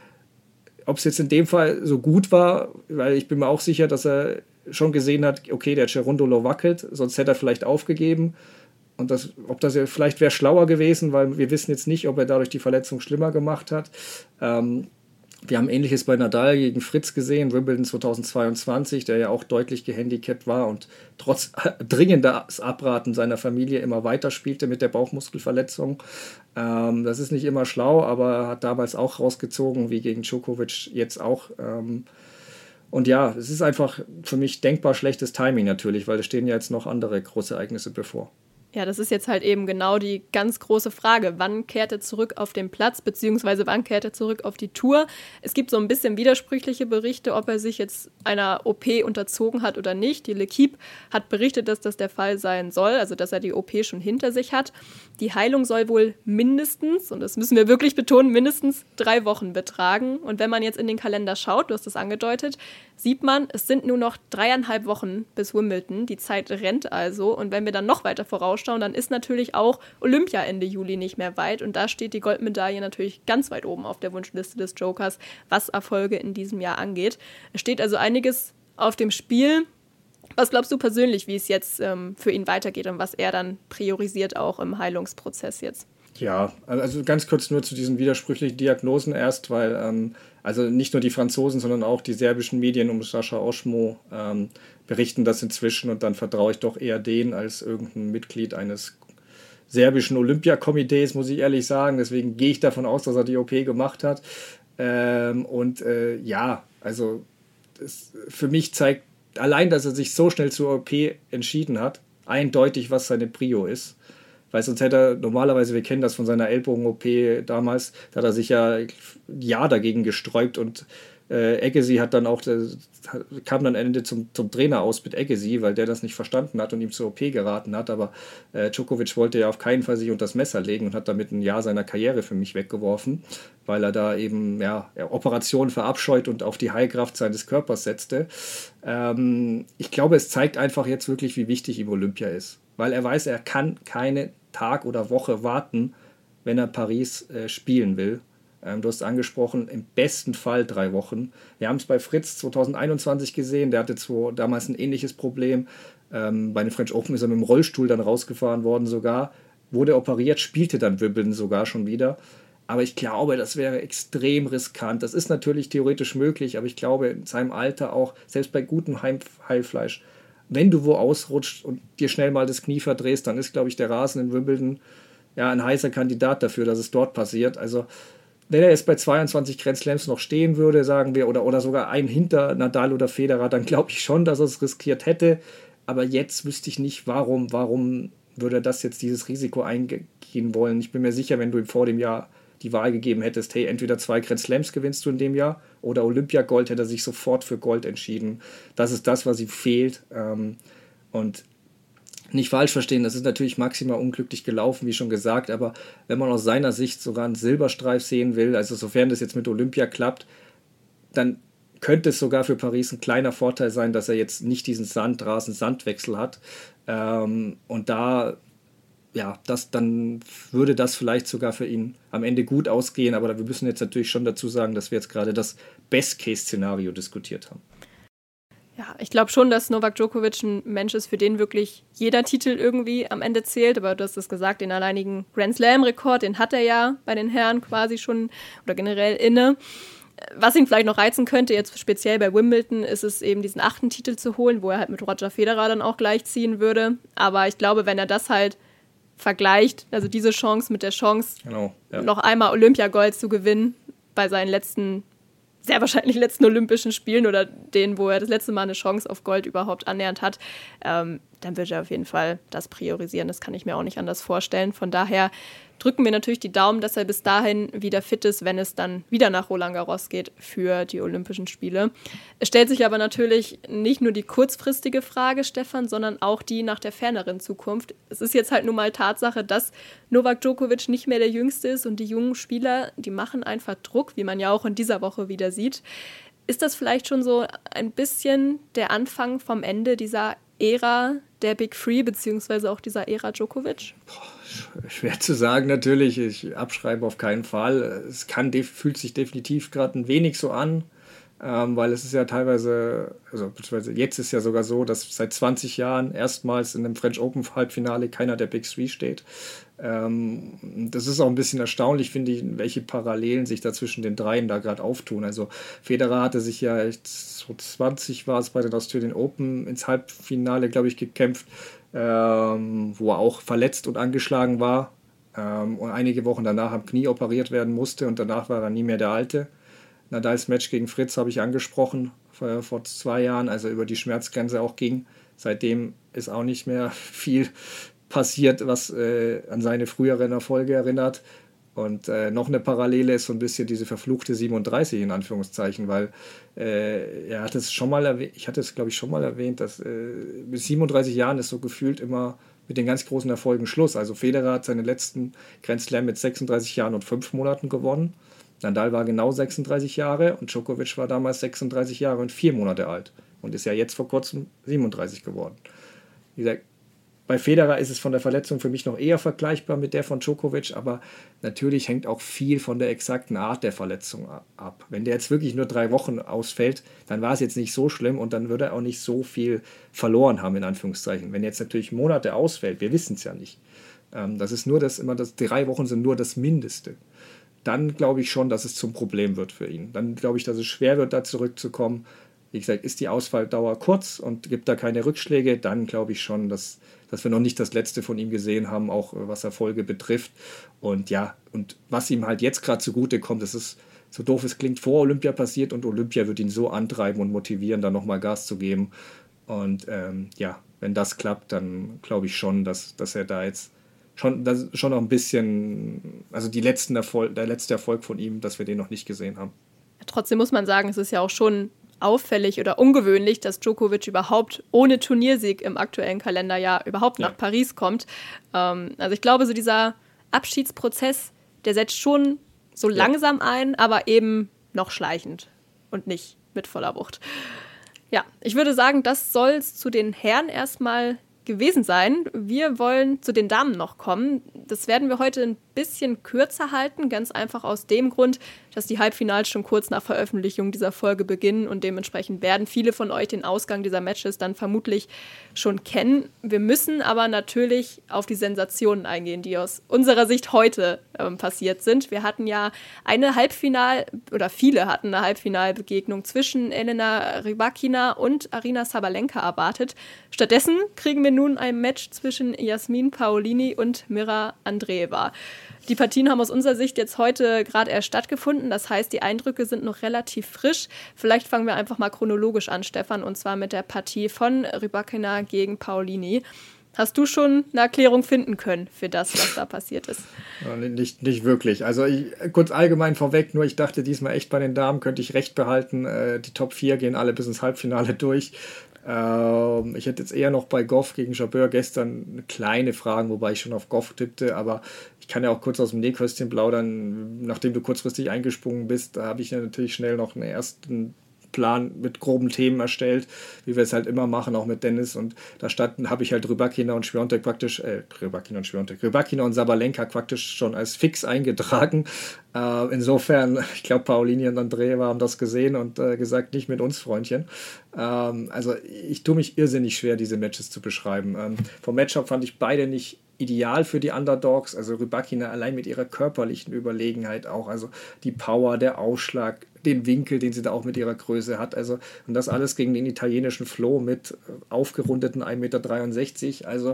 Ob es jetzt in dem Fall so gut war, weil ich bin mir auch sicher, dass er schon gesehen hat, okay, der Cerundolo wackelt, sonst hätte er vielleicht aufgegeben. Und das, ob das ja vielleicht wäre schlauer gewesen, weil wir wissen jetzt nicht, ob er dadurch die Verletzung schlimmer gemacht hat. Ähm, wir haben Ähnliches bei Nadal gegen Fritz gesehen, Wimbledon zweitausendzweiundzwanzig, der ja auch deutlich gehandicapt war und trotz dringendes Abraten seiner Familie immer weiter spielte mit der Bauchmuskelverletzung. Ähm, das ist nicht immer schlau, aber er hat damals auch rausgezogen, wie gegen Djokovic jetzt auch. Ähm, und ja, es ist einfach für mich denkbar schlechtes Timing natürlich, weil es stehen ja jetzt noch andere große Ereignisse bevor. Ja, das ist jetzt halt eben genau die ganz große Frage. Wann kehrt er zurück auf den Platz, beziehungsweise wann kehrt er zurück auf die Tour? Es gibt so ein bisschen widersprüchliche Berichte, ob er sich jetzt einer O P unterzogen hat oder nicht. Die L'Équipe hat berichtet, dass das der Fall sein soll, also dass er die O P schon hinter sich hat. Die Heilung soll wohl mindestens, und das müssen wir wirklich betonen, mindestens drei Wochen betragen. Und wenn man jetzt in den Kalender schaut, du hast es angedeutet, sieht man, es sind nur noch dreieinhalb Wochen bis Wimbledon. Die Zeit rennt also. Und wenn wir dann noch weiter vorausschauen, dann ist natürlich auch Olympia Ende Juli nicht mehr weit. Und da steht die Goldmedaille natürlich ganz weit oben auf der Wunschliste des Jokers, was Erfolge in diesem Jahr angeht. Es steht also einiges auf dem Spiel. Was glaubst du persönlich, wie es jetzt ähm, für ihn weitergeht und was er dann priorisiert auch im Heilungsprozess jetzt? Ja, also ganz kurz nur zu diesen widersprüchlichen Diagnosen erst, weil ähm, also nicht nur die Franzosen, sondern auch die serbischen Medien um Sascha Oschmo ähm, berichten das inzwischen und dann vertraue ich doch eher denen als irgendein Mitglied eines serbischen Olympiakomitees, muss ich ehrlich sagen. Deswegen gehe ich davon aus, dass er die O P gemacht hat. Ähm, und äh, ja, also das für mich zeigt allein, dass er sich so schnell zur O P entschieden hat, eindeutig, was seine Prio ist. Weil sonst hätte er normalerweise, wir kennen das von seiner Ellbogen-O P damals, da hat er sich ja ein Jahr dagegen gesträubt und Äh, Agassi hat dann auch, äh, kam dann am Ende zum, zum Trainer aus mit Agassi, weil der das nicht verstanden hat und ihm zur O P geraten hat. Aber äh, Djokovic wollte ja auf keinen Fall sich unter das Messer legen und hat damit ein Jahr seiner Karriere für mich weggeworfen, weil er da eben ja, Operationen verabscheut und auf die Heilkraft seines Körpers setzte. Ähm, ich glaube, es zeigt einfach jetzt wirklich, wie wichtig ihm Olympia ist. Weil er weiß, er kann keine Tag oder Woche warten, wenn er Paris äh, spielen will. Ähm, du hast angesprochen, im besten Fall drei Wochen. Wir haben es bei Fritz zwanzig einundzwanzig gesehen, der hatte zwar damals ein ähnliches Problem. Ähm, bei den French Open ist er mit dem Rollstuhl dann rausgefahren worden sogar, wurde operiert, spielte dann Wimbledon sogar schon wieder. Aber ich glaube, das wäre extrem riskant. Das ist natürlich theoretisch möglich, aber ich glaube, in seinem Alter auch, selbst bei gutem Heim- Heilfleisch, wenn du wo ausrutscht und dir schnell mal das Knie verdrehst, dann ist, glaube ich, der Rasen in Wimbledon ja ein heißer Kandidat dafür, dass es dort passiert. Also wenn er jetzt bei zweiundzwanzig Grand Slams noch stehen würde, sagen wir, oder, oder sogar ein hinter Nadal oder Federer, dann glaube ich schon, dass er es riskiert hätte. Aber jetzt wüsste ich nicht, warum, warum würde er das jetzt, dieses Risiko eingehen wollen. Ich bin mir sicher, wenn du ihm vor dem Jahr die Wahl gegeben hättest, hey, entweder zwei Grand Slams gewinnst du in dem Jahr oder Olympiagold, hätte er sich sofort für Gold entschieden. Das ist das, was ihm fehlt. Und nicht falsch verstehen, das ist natürlich maximal unglücklich gelaufen, wie schon gesagt, aber wenn man aus seiner Sicht sogar einen Silberstreif sehen will, also sofern das jetzt mit Olympia klappt, dann könnte es sogar für Paris ein kleiner Vorteil sein, dass er jetzt nicht diesen Sandrasen-Sandwechsel hat. Ähm, und da, ja, das, dann würde das vielleicht sogar für ihn am Ende gut ausgehen, aber wir müssen jetzt natürlich schon dazu sagen, dass wir jetzt gerade das Best-Case-Szenario diskutiert haben. Ja, ich glaube schon, dass Novak Djokovic ein Mensch ist, für den wirklich jeder Titel irgendwie am Ende zählt. Aber du hast es gesagt, den alleinigen Grand Slam-Rekord, den hat er ja bei den Herren quasi schon oder generell inne. Was ihn vielleicht noch reizen könnte, jetzt speziell bei Wimbledon, ist es eben diesen achten Titel zu holen, wo er halt mit Roger Federer dann auch gleichziehen würde. Aber ich glaube, wenn er das halt vergleicht, also diese Chance mit der Chance, genau, ja. noch einmal Olympiagold zu gewinnen bei seinen letzten sehr wahrscheinlich letzten Olympischen Spielen oder denen, wo er das letzte Mal eine Chance auf Gold überhaupt annähernd hat, ähm, dann wird er auf jeden Fall das priorisieren. Das kann ich mir auch nicht anders vorstellen. Von daher drücken wir natürlich die Daumen, dass er bis dahin wieder fit ist, wenn es dann wieder nach Roland Garros geht für die Olympischen Spiele. Es stellt sich aber natürlich nicht nur die kurzfristige Frage, Stefan, sondern auch die nach der ferneren Zukunft. Es ist jetzt halt nun mal Tatsache, dass Novak Djokovic nicht mehr der Jüngste ist und die jungen Spieler, die machen einfach Druck, wie man ja auch in dieser Woche wieder sieht. Ist das vielleicht schon so ein bisschen der Anfang vom Ende dieser Ära der Big Three, beziehungsweise auch dieser Ära Djokovic? Boah, schwer zu sagen natürlich, ich abschreibe auf keinen Fall. Es kann, fühlt sich definitiv gerade ein wenig so an, ähm, weil es ist ja teilweise, also beziehungsweise jetzt ist ja sogar so, dass seit zwanzig Jahren erstmals in einem French Open Halbfinale keiner der Big Three steht. Ähm, das ist auch ein bisschen erstaunlich, finde ich, welche Parallelen sich da zwischen den dreien da gerade auftun. Also Federer hatte sich ja echt zwanzig war es bei den Australian Open ins Halbfinale, glaube ich, gekämpft, ähm, wo er auch verletzt und angeschlagen war ähm, und einige Wochen danach am Knie operiert werden musste und danach war er nie mehr der Alte. Nadals Match gegen Fritz habe ich angesprochen vor, vor zwei Jahren, also über die Schmerzgrenze auch ging. Seitdem ist auch nicht mehr viel passiert, was äh, an seine früheren Erfolge erinnert. Und äh, noch eine Parallele ist so ein bisschen diese verfluchte siebenunddreißig in Anführungszeichen, weil äh, er hat es schon mal erwähnt, ich hatte es glaube ich schon mal erwähnt, dass äh, mit siebenunddreißig Jahren ist so gefühlt immer mit den ganz großen Erfolgen Schluss. Also Federer hat seinen letzten Grand Slam mit sechsunddreißig Jahren und fünf Monaten gewonnen. Nadal war genau sechsunddreißig Jahre und Djokovic war damals sechsunddreißig Jahre und vier Monate alt und ist ja jetzt vor kurzem siebenunddreißig geworden. Wie gesagt, bei Federer ist es von der Verletzung für mich noch eher vergleichbar mit der von Djokovic, aber natürlich hängt auch viel von der exakten Art der Verletzung ab. Wenn der jetzt wirklich nur drei Wochen ausfällt, dann war es jetzt nicht so schlimm und dann würde er auch nicht so viel verloren haben, in Anführungszeichen. Wenn er jetzt natürlich Monate ausfällt, wir wissen es ja nicht. Das ist nur das, immer das, drei Wochen sind nur das Mindeste. Dann glaube ich schon, dass es zum Problem wird für ihn. Dann glaube ich, dass es schwer wird, da zurückzukommen. Wie gesagt, ist die Ausfalldauer kurz und gibt da keine Rückschläge, dann glaube ich schon, dass, dass wir noch nicht das Letzte von ihm gesehen haben, auch was Erfolge betrifft. Und ja, und was ihm halt jetzt gerade zugute kommt, das ist, so doof es klingt, vor Olympia passiert und Olympia wird ihn so antreiben und motivieren, da nochmal Gas zu geben. Und ähm, ja, wenn das klappt, dann glaube ich schon, dass, dass er da jetzt schon, das schon noch ein bisschen, also die letzten Erfolg, der letzte Erfolg von ihm, dass wir den noch nicht gesehen haben. trotzdem muss man sagen, es ist ja auch schon auffällig oder ungewöhnlich, dass Djokovic überhaupt ohne Turniersieg im aktuellen Kalenderjahr überhaupt ja. nach Paris kommt. Ähm, also ich glaube, so dieser Abschiedsprozess, der setzt schon so ja. langsam ein, aber eben noch schleichend und nicht mit voller Wucht. Ja, ich würde sagen, das soll es zu den Herren erstmal gewesen sein. Wir wollen zu den Damen noch kommen. Das werden wir heute ein bisschen kürzer halten, ganz einfach aus dem Grund, dass die Halbfinals schon kurz nach Veröffentlichung dieser Folge beginnen und dementsprechend werden viele von euch den Ausgang dieser Matches dann vermutlich schon kennen. Wir müssen aber natürlich auf die Sensationen eingehen, die aus unserer Sicht heute ähm, passiert sind. Wir hatten ja eine Halbfinal- oder viele hatten eine Halbfinalbegegnung zwischen Elena Rybakina und Aryna Sabalenka erwartet. Stattdessen kriegen wir nun ein Match zwischen Jasmin Paolini und Mira Andreeva. Die Partien haben aus unserer Sicht jetzt heute gerade erst stattgefunden. Das heißt, die Eindrücke sind noch relativ frisch. Vielleicht fangen wir einfach mal chronologisch an, Stefan, und zwar mit der Partie von Rybakina gegen Paolini. Hast du schon eine Erklärung finden können für das, was da passiert ist? Ja, nicht, nicht wirklich. Also ich, kurz allgemein vorweg, nur ich dachte diesmal echt bei den Damen könnte ich recht behalten. Äh, die Top vier gehen alle bis ins Halbfinale durch. Ähm, ich hätte jetzt eher noch bei Gauff gegen Jabeur gestern kleine Fragen, wobei ich schon auf Gauff tippte, aber ich kann ja auch kurz aus dem Nähkästchen plaudern. Nachdem du kurzfristig eingesprungen bist, da habe ich ja natürlich schnell noch einen ersten Plan mit groben Themen erstellt, wie wir es halt immer machen, auch mit Dennis. Und da standen, habe ich halt Rybakina und Świątek praktisch, äh, Rybakina und Świątek, Rybakina und Sabalenka praktisch schon als fix eingetragen. Äh, insofern, ich glaube, Paolini und Andreeva haben das gesehen und äh, gesagt, nicht mit uns, Freundchen. Ähm, also ich tue mich irrsinnig schwer, diese Matches zu beschreiben. Ähm, vom Matchup fand ich beide nicht ideal für die Underdogs, also Rybakina allein mit ihrer körperlichen Überlegenheit auch, also die Power, der Ausschlag, den Winkel, den sie da auch mit ihrer Größe hat, also und das alles gegen den italienischen Flo mit aufgerundeten ein Meter dreiundsechzig, also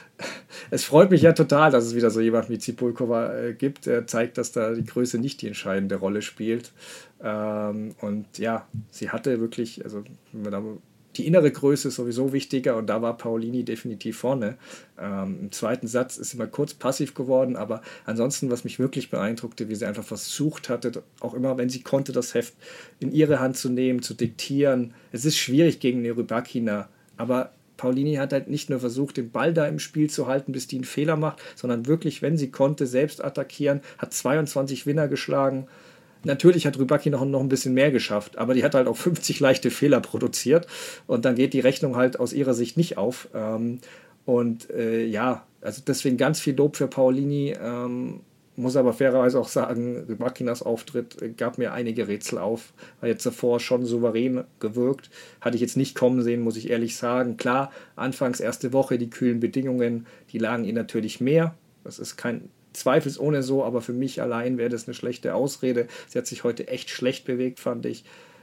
es freut mich ja total, dass es wieder so jemand wie Cibulkova äh, gibt, der zeigt, dass da die Größe nicht die entscheidende Rolle spielt ähm, und ja, sie hatte wirklich, also wenn wir da die innere Größe ist sowieso wichtiger und da war Paolini definitiv vorne. Ähm, im zweiten Satz ist sie mal kurz passiv geworden, aber ansonsten, was mich wirklich beeindruckte, wie sie einfach versucht hatte, auch immer, wenn sie konnte, das Heft in ihre Hand zu nehmen, zu diktieren. Es ist schwierig gegen eine Rybakina, aber Paolini hat halt nicht nur versucht, den Ball da im Spiel zu halten, bis die einen Fehler macht, sondern wirklich, wenn sie konnte, selbst attackieren, hat zweiundzwanzig Winner geschlagen. Natürlich hat Rybakina noch ein bisschen mehr geschafft, aber die hat halt auch fünfzig leichte Fehler produziert und dann geht die Rechnung halt aus ihrer Sicht nicht auf. Ähm, und äh, ja, also deswegen ganz viel Lob für Paolini, ähm, muss aber fairerweise auch sagen, Rybakinas Auftritt gab mir einige Rätsel auf, war jetzt davor schon souverän gewirkt, hatte ich jetzt nicht kommen sehen, muss ich ehrlich sagen. Klar, anfangs erste Woche, die kühlen Bedingungen, die lagen ihr natürlich mehr, das ist kein zweifelsohne so, aber für mich allein wäre das eine schlechte Ausrede. Sie hat sich heute echt schlecht bewegt, fand ich.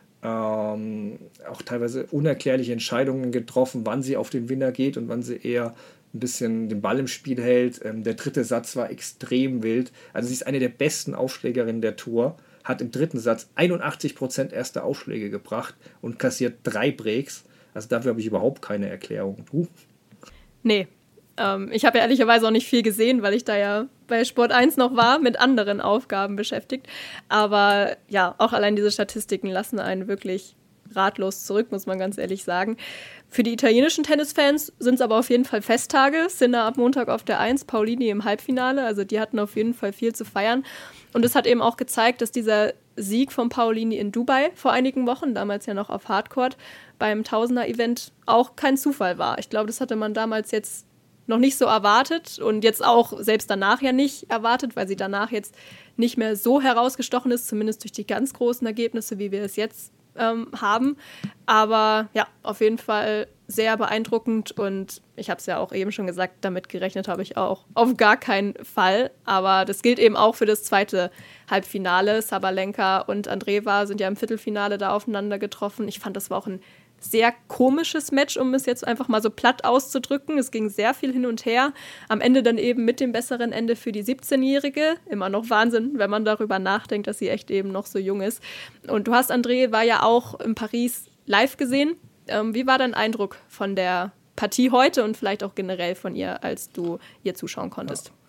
Ähm, auch teilweise unerklärliche Entscheidungen getroffen, wann sie auf den Winner geht und wann sie eher ein bisschen den Ball im Spiel hält. Ähm, der dritte Satz war extrem wild. Also sie ist eine der besten Aufschlägerinnen der Tour, hat im dritten Satz einundachtzig Prozent erste Aufschläge gebracht und kassiert drei Breaks. Also dafür habe ich überhaupt keine Erklärung. Du? Nee. Ähm, ich habe ja ehrlicherweise auch nicht viel gesehen, weil ich da ja bei Sport eins noch war, mit anderen Aufgaben beschäftigt. Aber ja, auch allein diese Statistiken lassen einen wirklich ratlos zurück, muss man ganz ehrlich sagen. Für die italienischen Tennisfans sind es aber auf jeden Fall Festtage. Sinner ab Montag auf der eins, Paolini im Halbfinale. Also die hatten auf jeden Fall viel zu feiern. Und es hat eben auch gezeigt, dass dieser Sieg von Paolini in Dubai vor einigen Wochen, damals ja noch auf Hardcourt, beim Tausender-Event auch kein Zufall war. Ich glaube, das hatte man damals jetzt noch nicht so erwartet und jetzt auch selbst danach ja nicht erwartet, weil sie danach jetzt nicht mehr so herausgestochen ist, zumindest durch die ganz großen Ergebnisse, wie wir es jetzt ähm, haben. Aber ja, auf jeden Fall sehr beeindruckend und ich habe es ja auch eben schon gesagt, damit gerechnet habe ich auch auf gar keinen Fall. Aber das gilt eben auch für das zweite Halbfinale. Sabalenka und Andreeva sind ja im Viertelfinale da aufeinander getroffen. Ich fand, das war auch ein sehr komisches Match, um es jetzt einfach mal so platt auszudrücken. Es ging sehr viel hin und her. Am Ende dann eben mit dem besseren Ende für die siebzehnjährige. Immer noch Wahnsinn, wenn man darüber nachdenkt, dass sie echt eben noch so jung ist. Und du hast André war ja auch in Paris live gesehen. Ähm, wie war dein Eindruck von der Partie heute und vielleicht auch generell von ihr, als du ihr zuschauen konntest? Ja, ja.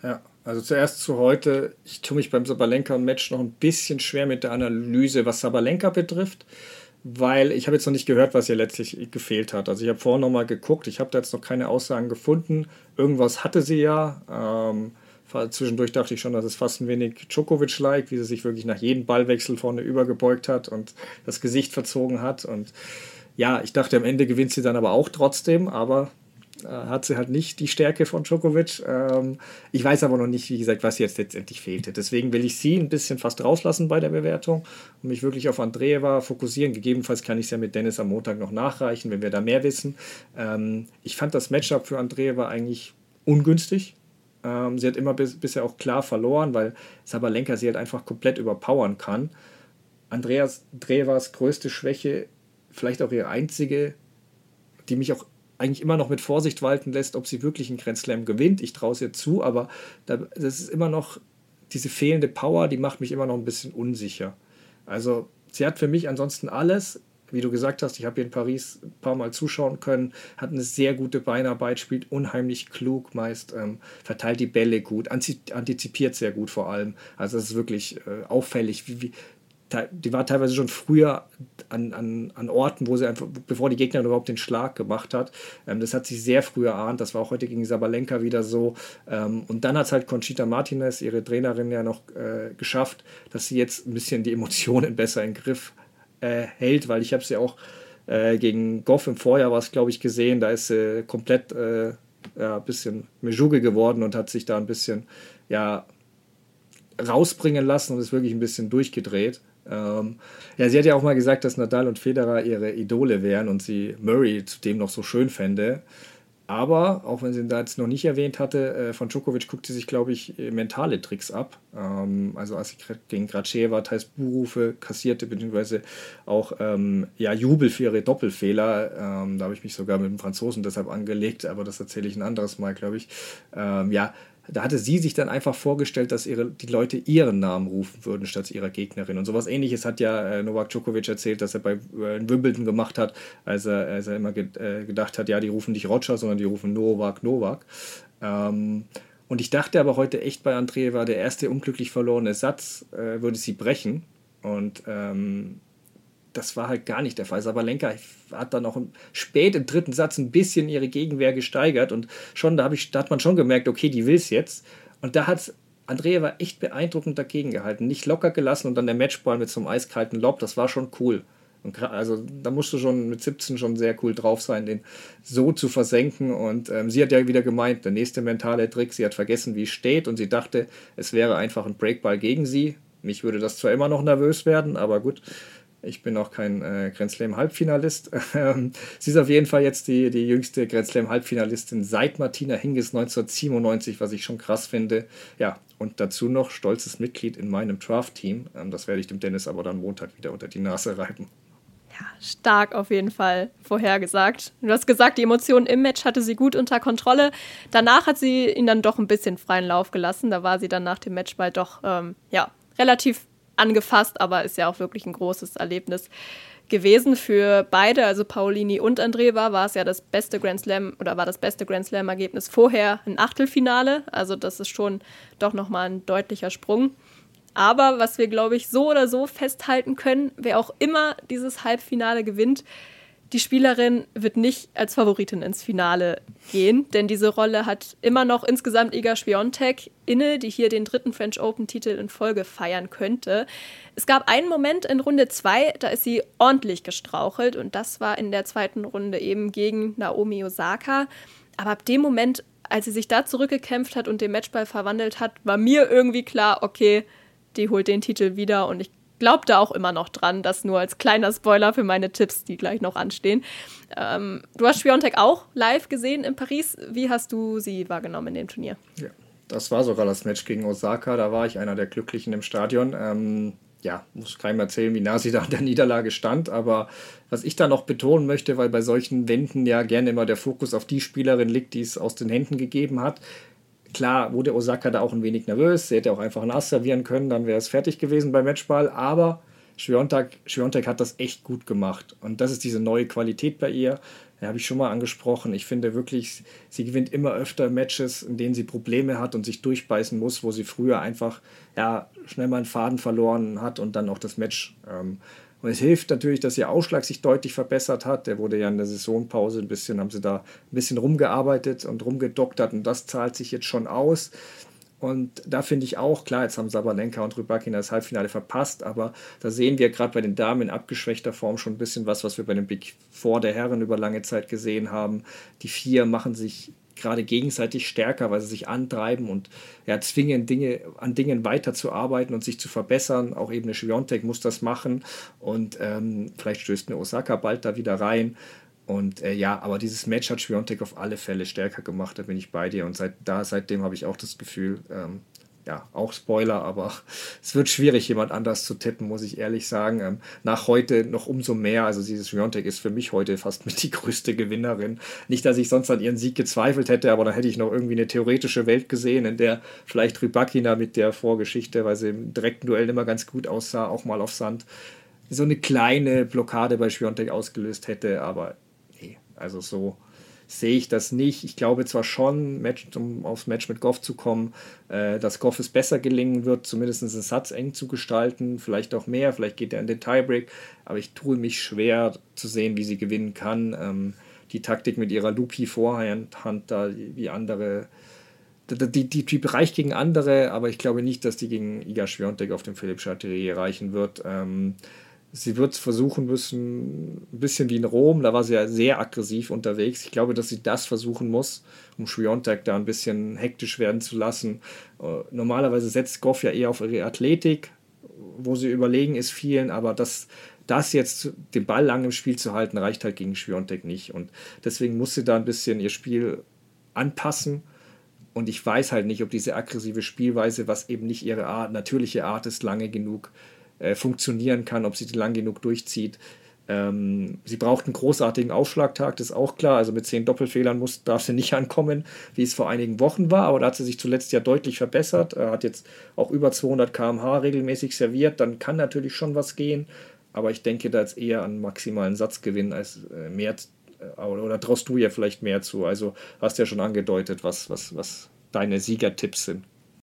Also zuerst zu heute. Ich tue mich beim Sabalenka-Match noch ein bisschen schwer mit der Analyse, was Sabalenka betrifft, weil ich habe jetzt noch nicht gehört, was ihr letztlich gefehlt hat. Also ich habe vorhin noch mal geguckt, ich habe da jetzt noch keine Aussagen gefunden. Irgendwas hatte sie ja. Ähm, zwischendurch dachte ich schon, dass es fast ein wenig Djokovic-like, wie sie sich wirklich nach jedem Ballwechsel vorne übergebeugt hat und das Gesicht verzogen hat. Und ja, ich dachte, am Ende gewinnt sie dann aber auch trotzdem, aber äh, hat sie halt nicht die Stärke von Djokovic. Ähm, ich weiß aber noch nicht, wie gesagt, was jetzt letztendlich fehlte. Deswegen will ich sie ein bisschen fast rauslassen bei der Bewertung und mich wirklich auf Andreeva fokussieren. Gegebenenfalls kann ich es ja mit Dennis am Montag noch nachreichen, wenn wir da mehr wissen. Ähm, ich fand das Matchup für Andreeva eigentlich ungünstig. Ähm, sie hat immer bis, bisher auch klar verloren, weil Sabalenka sie halt einfach komplett überpowern kann. Andreas Andreevas größte Schwäche, vielleicht auch ihre einzige, die mich auch eigentlich immer noch mit Vorsicht walten lässt, ob sie wirklich einen Grand Slam gewinnt. Ich traue es ihr zu, aber da, das ist immer noch diese fehlende Power, die macht mich immer noch ein bisschen unsicher. Also sie hat für mich ansonsten alles. Wie du gesagt hast, ich habe hier in Paris ein paar Mal zuschauen können, hat eine sehr gute Beinarbeit, spielt unheimlich klug meist, ähm, verteilt die Bälle gut, antizipiert sehr gut vor allem. Also das ist wirklich äh, auffällig, wie, wie die war teilweise schon früher an, an, an Orten, wo sie einfach, bevor die Gegnerin überhaupt den Schlag gemacht hat. Ähm, das hat sie sehr früh erahnt. Das war auch heute gegen Sabalenka wieder so. Ähm, und dann hat es halt Conchita Martinez, ihre Trainerin, ja noch äh, geschafft, dass sie jetzt ein bisschen die Emotionen besser in den Griff äh, hält, weil ich habe sie auch äh, gegen Goff im Vorjahr, war es glaube ich, gesehen, da ist sie komplett äh, ja, ein bisschen Mejuge geworden und hat sich da ein bisschen ja, rausbringen lassen und ist wirklich ein bisschen durchgedreht. Ähm, ja, sie hat ja auch mal gesagt, dass Nadal und Federer ihre Idole wären und sie Murray zudem noch so schön fände. Aber, auch wenn sie ihn da jetzt noch nicht erwähnt hatte, äh, von Djokovic guckt sie sich, glaube ich, mentale Tricks ab. Ähm, also als sie gegen Gracheva teils Buhrufe kassierte, beziehungsweise auch ähm, ja, Jubel für ihre Doppelfehler. Ähm, da habe ich mich sogar mit dem Franzosen deshalb angelegt, aber das erzähle ich ein anderes Mal, glaube ich. Ähm, ja, da hatte sie sich dann einfach vorgestellt, dass ihre, die Leute ihren Namen rufen würden, statt ihrer Gegnerin. Und sowas Ähnliches hat ja äh, Novak Djokovic erzählt, dass er bei äh, Wimbledon gemacht hat, als er, als er immer ge- äh, gedacht hat, ja, die rufen nicht Roger, sondern die rufen Novak, Novak. Ähm, und ich dachte aber heute echt bei Andreeva, der erste unglücklich verlorene Satz äh, würde sie brechen. Und ähm, das war halt gar nicht der Fall. Sabalenka hat dann auch spät im dritten Satz ein bisschen ihre Gegenwehr gesteigert und schon, da, hab ich, da hat man schon gemerkt, okay, die will es jetzt. Und da hat Andreeva echt beeindruckend dagegen gehalten. Nicht locker gelassen und dann der Matchball mit so einem eiskalten Lob, das war schon cool. Und also da musst du schon mit siebzehn schon sehr cool drauf sein, den so zu versenken. Und ähm, sie hat ja wieder gemeint, der nächste mentale Trick, sie hat vergessen, wie es steht und sie dachte, es wäre einfach ein Breakball gegen sie. Mich würde das zwar immer noch nervös werden, aber gut. Ich bin auch kein äh, Grand Slam-Halbfinalist. Sie ist auf jeden Fall jetzt die, die jüngste Grand Slam-Halbfinalistin seit Martina Hingis neunzehnhundertsiebenundneunzig, was ich schon krass finde. Ja, und dazu noch stolzes Mitglied in meinem Draft-Team. Ähm, das werde ich dem Dennis aber dann Montag wieder unter die Nase reiben. Ja, stark auf jeden Fall vorhergesagt. Du hast gesagt, die Emotionen im Match hatte sie gut unter Kontrolle. Danach hat sie ihn dann doch ein bisschen freien Lauf gelassen. Da war sie dann nach dem Matchball doch ähm, ja, relativ angefasst, aber ist ja auch wirklich ein großes Erlebnis gewesen für beide, also Paolini und Andreeva war es ja das beste Grand Slam oder war das beste Grand Slam Ergebnis vorher ein Achtelfinale, also das ist schon doch nochmal ein deutlicher Sprung. Aber was wir, glaube ich, so oder so festhalten können, wer auch immer dieses Halbfinale gewinnt, die Spielerin wird nicht als Favoritin ins Finale gehen, denn diese Rolle hat immer noch insgesamt Iga Swiatek inne, die hier den dritten French Open-Titel in Folge feiern könnte. Es gab einen Moment in Runde zwei, da ist sie ordentlich gestrauchelt und das war in der zweiten Runde eben gegen Naomi Osaka. Aber ab dem Moment, als sie sich da zurückgekämpft hat und den Matchball verwandelt hat, war mir irgendwie klar, okay, die holt den Titel wieder und ich glaube da auch immer noch dran, das nur als kleiner Spoiler für meine Tipps, die gleich noch anstehen. Ähm, du hast Swiatek auch live gesehen in Paris. Wie hast du sie wahrgenommen in dem Turnier? Ja, das war sogar das Match gegen Osaka. Da war ich einer der Glücklichen im Stadion. Ähm, ja, muss keinem erzählen, wie nah sie da an der Niederlage stand. Aber was ich da noch betonen möchte, weil bei solchen Wänden ja gerne immer der Fokus auf die Spielerin liegt, die es aus den Händen gegeben hat. Klar wurde Osaka da auch ein wenig nervös, sie hätte auch einfach ein Ass servieren können, dann wäre es fertig gewesen beim Matchball, aber Świątek, Świątek hat das echt gut gemacht. Und das ist diese neue Qualität bei ihr. Da habe ich schon mal angesprochen. Ich finde wirklich, sie gewinnt immer öfter Matches, in denen sie Probleme hat und sich durchbeißen muss, wo sie früher einfach ja, schnell mal einen Faden verloren hat und dann auch das Match. Ähm, und es hilft natürlich, dass ihr Ausschlag sich deutlich verbessert hat. Der wurde ja in der Saisonpause ein bisschen, haben sie da ein bisschen rumgearbeitet und rumgedoktert und das zahlt sich jetzt schon aus. Und da finde ich auch, klar, jetzt haben Sabalenka und Rybakina das Halbfinale verpasst, aber da sehen wir gerade bei den Damen in abgeschwächter Form schon ein bisschen was, was wir bei dem Big Four der Herren über lange Zeit gesehen haben. Die vier machen sich gerade gegenseitig stärker, weil sie sich antreiben und ja, zwingen, Dinge, an Dingen weiterzuarbeiten und sich zu verbessern. Auch eben eine Świątek muss das machen und ähm, vielleicht stößt eine Osaka bald da wieder rein. Und äh, ja, aber dieses Match hat Świątek auf alle Fälle stärker gemacht, da bin ich bei dir. Und seit da, seitdem habe ich auch das Gefühl, ähm, ja, auch Spoiler, aber es wird schwierig, jemand anders zu tippen, muss ich ehrlich sagen. Ähm, nach heute noch umso mehr. Also dieses Świątek ist für mich heute fast mit die größte Gewinnerin. Nicht, dass ich sonst an ihren Sieg gezweifelt hätte, aber dann hätte ich noch irgendwie eine theoretische Welt gesehen, in der vielleicht Rybakina mit der Vorgeschichte, weil sie im direkten Duell immer ganz gut aussah, auch mal auf Sand, so eine kleine Blockade bei Świątek ausgelöst hätte, aber also so sehe ich das nicht. Ich glaube zwar schon, Match, um aufs Match mit Gauff zu kommen, äh, dass Gauff es besser gelingen wird, zumindest einen Satz eng zu gestalten, vielleicht auch mehr, vielleicht geht er in den Tiebreak, aber ich tue mich schwer zu sehen, wie sie gewinnen kann. Ähm, die Taktik mit ihrer Lupi-Vorhand da, wie andere, die, die, die reicht gegen andere, aber ich glaube nicht, dass die gegen Iga Świątek auf dem Philippe Chatrier reichen wird. Ähm, Sie wird versuchen müssen, ein bisschen wie in Rom, da war sie ja sehr aggressiv unterwegs. Ich glaube, dass sie das versuchen muss, um Świątek da ein bisschen hektisch werden zu lassen. Normalerweise setzt Gauff ja eher auf ihre Athletik, wo sie überlegen ist vielen, aber das, das jetzt, den Ball lang im Spiel zu halten, reicht halt gegen Świątek nicht. Und deswegen muss sie da ein bisschen ihr Spiel anpassen. Und ich weiß halt nicht, ob diese aggressive Spielweise, was eben nicht ihre Art, natürliche Art ist, lange genug funktionieren kann, ob sie die lang genug durchzieht. Ähm, sie braucht einen großartigen Aufschlagtag, das ist auch klar. Also mit zehn Doppelfehlern muss, darf sie nicht ankommen, wie es vor einigen Wochen war, aber da hat sie sich zuletzt ja deutlich verbessert. Er hat jetzt auch über zweihundert Kilometer pro Stunde regelmäßig serviert, dann kann natürlich schon was gehen, aber ich denke da jetzt eher an maximalen Satzgewinn als äh, mehr, äh, oder traust du ja vielleicht mehr zu. Also hast ja schon angedeutet, was, was, was deine Siegertipps sind.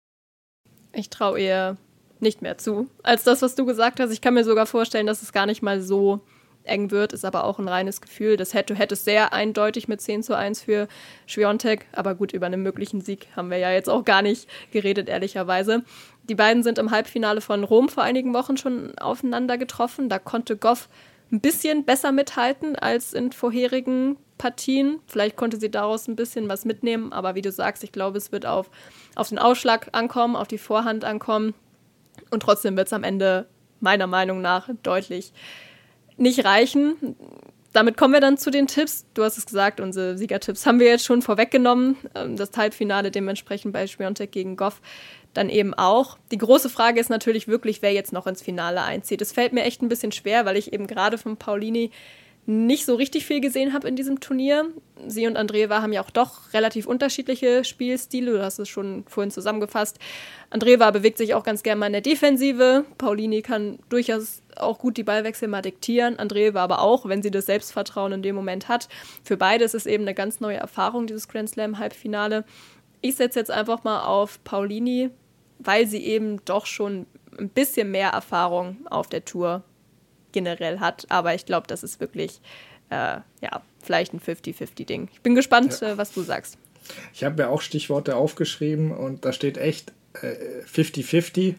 Ich traue ihr nicht mehr zu, als das, was du gesagt hast. Ich kann mir sogar vorstellen, dass es gar nicht mal so eng wird, ist aber auch ein reines Gefühl. Das hätte, hätte es sehr eindeutig mit zehn zu eins für Świątek, aber gut, über einen möglichen Sieg haben wir ja jetzt auch gar nicht geredet, ehrlicherweise. Die beiden sind im Halbfinale von Rom vor einigen Wochen schon aufeinander getroffen. Da konnte Gauff ein bisschen besser mithalten als in vorherigen Partien. Vielleicht konnte sie daraus ein bisschen was mitnehmen, aber wie du sagst, ich glaube, es wird auf, auf den Ausschlag ankommen, auf die Vorhand ankommen. Und trotzdem wird es am Ende meiner Meinung nach deutlich nicht reichen. Damit kommen wir dann zu den Tipps. Du hast es gesagt, unsere Siegertipps haben wir jetzt schon vorweggenommen. Das Halbfinale dementsprechend bei Świątek gegen Gauff dann eben auch. Die große Frage ist natürlich wirklich, wer jetzt noch ins Finale einzieht. Es fällt mir echt ein bisschen schwer, weil ich eben gerade von Paulini nicht so richtig viel gesehen habe in diesem Turnier. Sie und Andreeva haben ja auch doch relativ unterschiedliche Spielstile. Du hast es schon vorhin zusammengefasst. Andreeva bewegt sich auch ganz gerne mal in der Defensive. Paulini kann durchaus auch gut die Ballwechsel mal diktieren. Andreeva aber auch, wenn sie das Selbstvertrauen in dem Moment hat. Für beide ist es eben eine ganz neue Erfahrung, dieses Grand Slam-Halbfinale. Ich setze jetzt einfach mal auf Paulini, weil sie eben doch schon ein bisschen mehr Erfahrung auf der Tour generell hat, aber ich glaube, das ist wirklich äh, ja, vielleicht ein fünfzig fünfzig-Ding. Ich bin gespannt, ja. äh, was du sagst. Ich habe ja auch Stichworte aufgeschrieben und da steht echt äh, fünfzig fünfzig.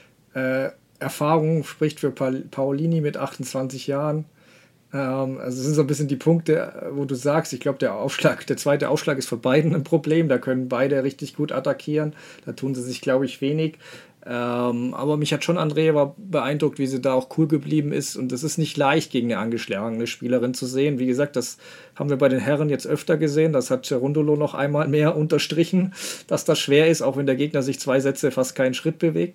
Äh, Erfahrung spricht für pa- Paolini mit achtundzwanzig Jahren. Ähm, also das sind so ein bisschen die Punkte, wo du sagst, ich glaube, der Aufschlag, der zweite Aufschlag ist für beiden ein Problem. Da können beide richtig gut attackieren. Da tun sie sich, glaube ich, wenig. Ähm, aber mich hat schon Andreeva beeindruckt, wie sie da auch cool geblieben ist. Und es ist nicht leicht, gegen eine angeschlagene Spielerin zu sehen. Wie gesagt, das haben wir bei den Herren jetzt öfter gesehen. Das hat Cerundolo noch einmal mehr unterstrichen, dass das schwer ist, auch wenn der Gegner sich zwei Sätze fast keinen Schritt bewegt.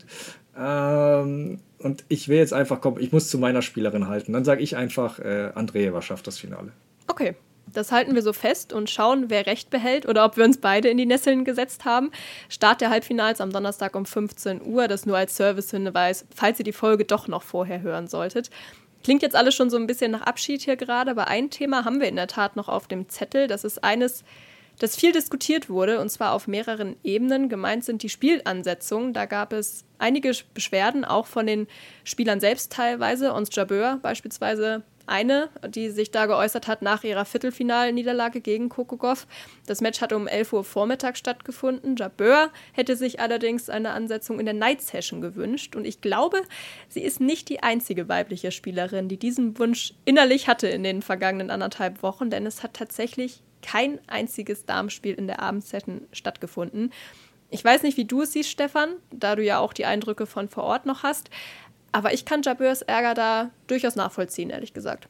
Ähm, und ich will jetzt einfach, komm, ich muss zu meiner Spielerin halten. Dann sage ich einfach, äh, Andreeva schafft das Finale. Okay, Das halten wir so fest und schauen, wer recht behält oder ob wir uns beide in die Nesseln gesetzt haben. Start der Halbfinals am Donnerstag um fünfzehn Uhr, das nur als Service-Hinweis, falls ihr die Folge doch noch vorher hören solltet. Klingt jetzt alles schon so ein bisschen nach Abschied hier gerade, aber ein Thema haben wir in der Tat noch auf dem Zettel. Das ist eines, das viel diskutiert wurde, und zwar auf mehreren Ebenen. Gemeint sind die Spielansetzungen. Da gab es einige Beschwerden, auch von den Spielern selbst teilweise. Ons Jabeur beispielsweise eine, die sich da geäußert hat nach ihrer Viertelfinalniederlage gegen Coco Gauff. Das Match hat um elf Uhr Vormittag stattgefunden. Jabeur hätte sich allerdings eine Ansetzung in der Night Session gewünscht. Und ich glaube, sie ist nicht die einzige weibliche Spielerin, die diesen Wunsch innerlich hatte in den vergangenen anderthalb Wochen, denn es hat tatsächlich kein einziges Damenspiel in der Abendsession stattgefunden. Ich weiß nicht, wie du es siehst, Stefan, da du ja auch die Eindrücke von vor Ort noch hast. Aber ich kann Jabeurs Ärger da durchaus nachvollziehen, ehrlich gesagt.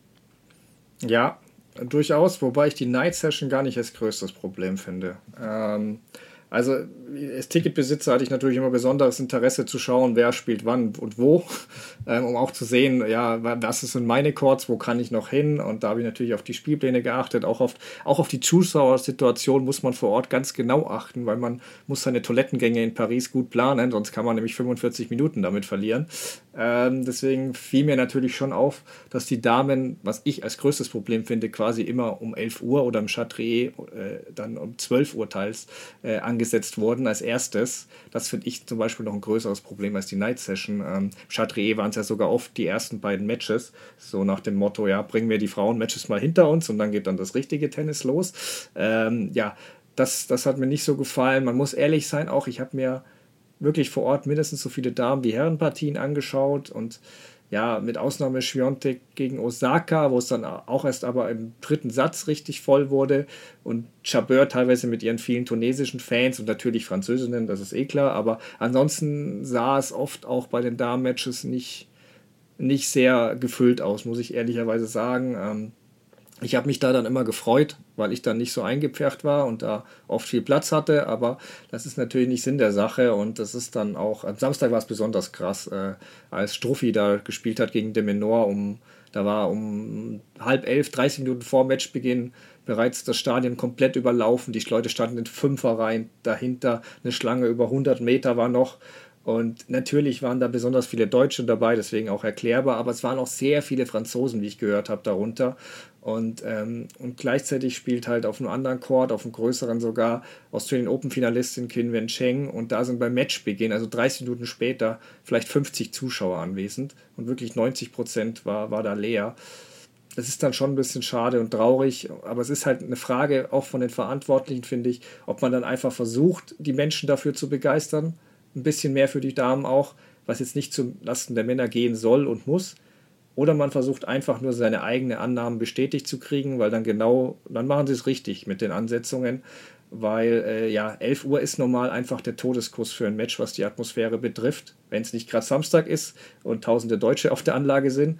Ja, durchaus, wobei ich die Night Session gar nicht als größtes Problem finde. Ähm, also als Ticketbesitzer hatte ich natürlich immer besonderes Interesse zu schauen, wer spielt wann und wo, ähm, um auch zu sehen, ja, was sind meine Courts, wo kann ich noch hin, und da habe ich natürlich auf die Spielpläne geachtet, auch auf, auch auf die Zuschauersituation muss man vor Ort ganz genau achten, weil man muss seine Toilettengänge in Paris gut planen, sonst kann man nämlich fünfundvierzig Minuten damit verlieren. Ähm, deswegen fiel mir natürlich schon auf, dass die Damen, was ich als größtes Problem finde, quasi immer um elf Uhr oder im Chatrier äh, dann um zwölf Uhr teils äh, angesetzt wurden als erstes. Das finde ich zum Beispiel noch ein größeres Problem als die Night Session. Ähm, Im Chatrier waren es ja sogar oft die ersten beiden Matches, so nach dem Motto, ja, bringen wir die Frauen-Matches mal hinter uns und dann geht dann das richtige Tennis los. Ähm, ja, das, das hat mir nicht so gefallen. Man muss ehrlich sein, auch ich habe mir wirklich vor Ort mindestens so viele Damen- wie Herrenpartien angeschaut, und ja, mit Ausnahme Świątek gegen Osaka, wo es dann auch erst aber im dritten Satz richtig voll wurde, und Jabeur teilweise mit ihren vielen tunesischen Fans und natürlich Französinnen, das ist eh klar, aber ansonsten sah es oft auch bei den Damen-Matches nicht, nicht sehr gefüllt aus, muss ich ehrlicherweise sagen. Ähm, Ich habe mich da dann immer gefreut, weil ich dann nicht so eingepfercht war und da oft viel Platz hatte, aber das ist natürlich nicht Sinn der Sache, und das ist dann auch, am Samstag war es besonders krass, äh, als Struffi da gespielt hat gegen de Minaur, um, da war um halb elf, dreißig Minuten vor Matchbeginn bereits das Stadion komplett überlaufen, die Leute standen in Fünferreihen dahinter, eine Schlange über hundert Meter war noch. Und natürlich waren da besonders viele Deutsche dabei, deswegen auch erklärbar, aber es waren auch sehr viele Franzosen, wie ich gehört habe, darunter. Und, ähm, und gleichzeitig spielt halt auf einem anderen Court, auf einem größeren sogar, Australian Open-Finalistin Qin Wen Cheng, und da sind beim Matchbeginn, also dreißig Minuten später, vielleicht fünfzig Zuschauer anwesend, und wirklich neunzig Prozent war, war da leer. Das ist dann schon ein bisschen schade und traurig, aber es ist halt eine Frage auch von den Verantwortlichen, finde ich, ob man dann einfach versucht, die Menschen dafür zu begeistern, ein bisschen mehr für die Damen auch, was jetzt nicht zum Lasten der Männer gehen soll und muss. Oder man versucht einfach nur seine eigenen Annahmen bestätigt zu kriegen, weil dann genau, dann machen sie es richtig mit den Ansetzungen, weil äh, ja, elf Uhr ist normal einfach der Todeskuss für ein Match, was die Atmosphäre betrifft, wenn es nicht gerade Samstag ist und tausende Deutsche auf der Anlage sind.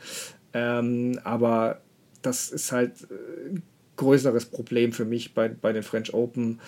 Ähm, aber das ist halt ein größeres Problem für mich bei, bei den French Open.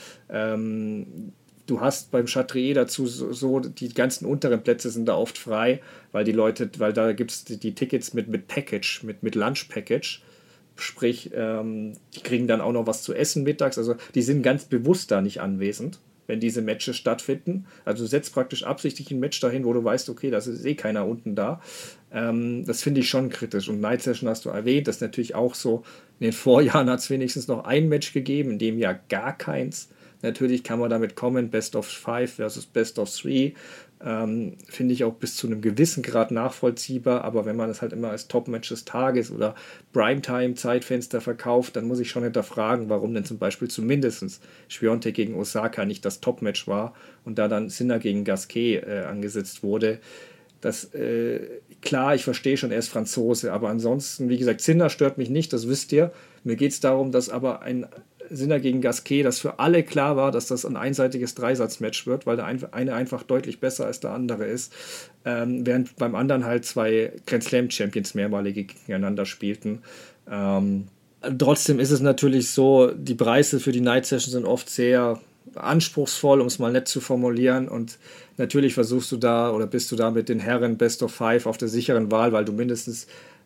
Ähm, Du hast beim Chatrier dazu so, so, die ganzen unteren Plätze sind da oft frei, weil die Leute, weil da gibt es die, die Tickets mit, mit Package, mit, mit Lunch-Package. Sprich, ähm, die kriegen dann auch noch was zu essen mittags. Also die sind ganz bewusst da nicht anwesend, wenn diese Matches stattfinden. Also du setzt praktisch absichtlich ein Match dahin, wo du weißt, okay, da ist eh keiner unten da. Ähm, das finde ich schon kritisch. Und Night Session hast du erwähnt, das ist natürlich auch so. In den Vorjahren hat es wenigstens noch ein Match gegeben, in dem Jahr gar keins. Natürlich kann man damit kommen, Best of Five versus Best of Three. Ähm, finde ich auch bis zu einem gewissen Grad nachvollziehbar, aber wenn man das halt immer als Top-Match des Tages oder Primetime-Zeitfenster verkauft, dann muss ich schon hinterfragen, warum denn zum Beispiel zumindest Świątek gegen Osaka nicht das Top-Match war und da dann Sinner gegen Gasquet äh, angesetzt wurde. Das, äh, klar, ich verstehe schon, er ist Franzose, aber ansonsten, wie gesagt, Sinner stört mich nicht, das wisst ihr. Mir geht es darum, dass aber ein Sinner gegen Gasquet, dass für alle klar war, dass das ein einseitiges Dreisatzmatch wird, weil der eine einfach deutlich besser als der andere ist, ähm, während beim anderen halt zwei Grand Slam Champions mehrmalige gegeneinander spielten. Ähm, trotzdem ist es natürlich so, die Preise für die Night Session sind oft sehr anspruchsvoll, um es mal nett zu formulieren, und natürlich versuchst du da oder bist du da mit den Herren Best of Five auf der sicheren Wahl, weil du mindestens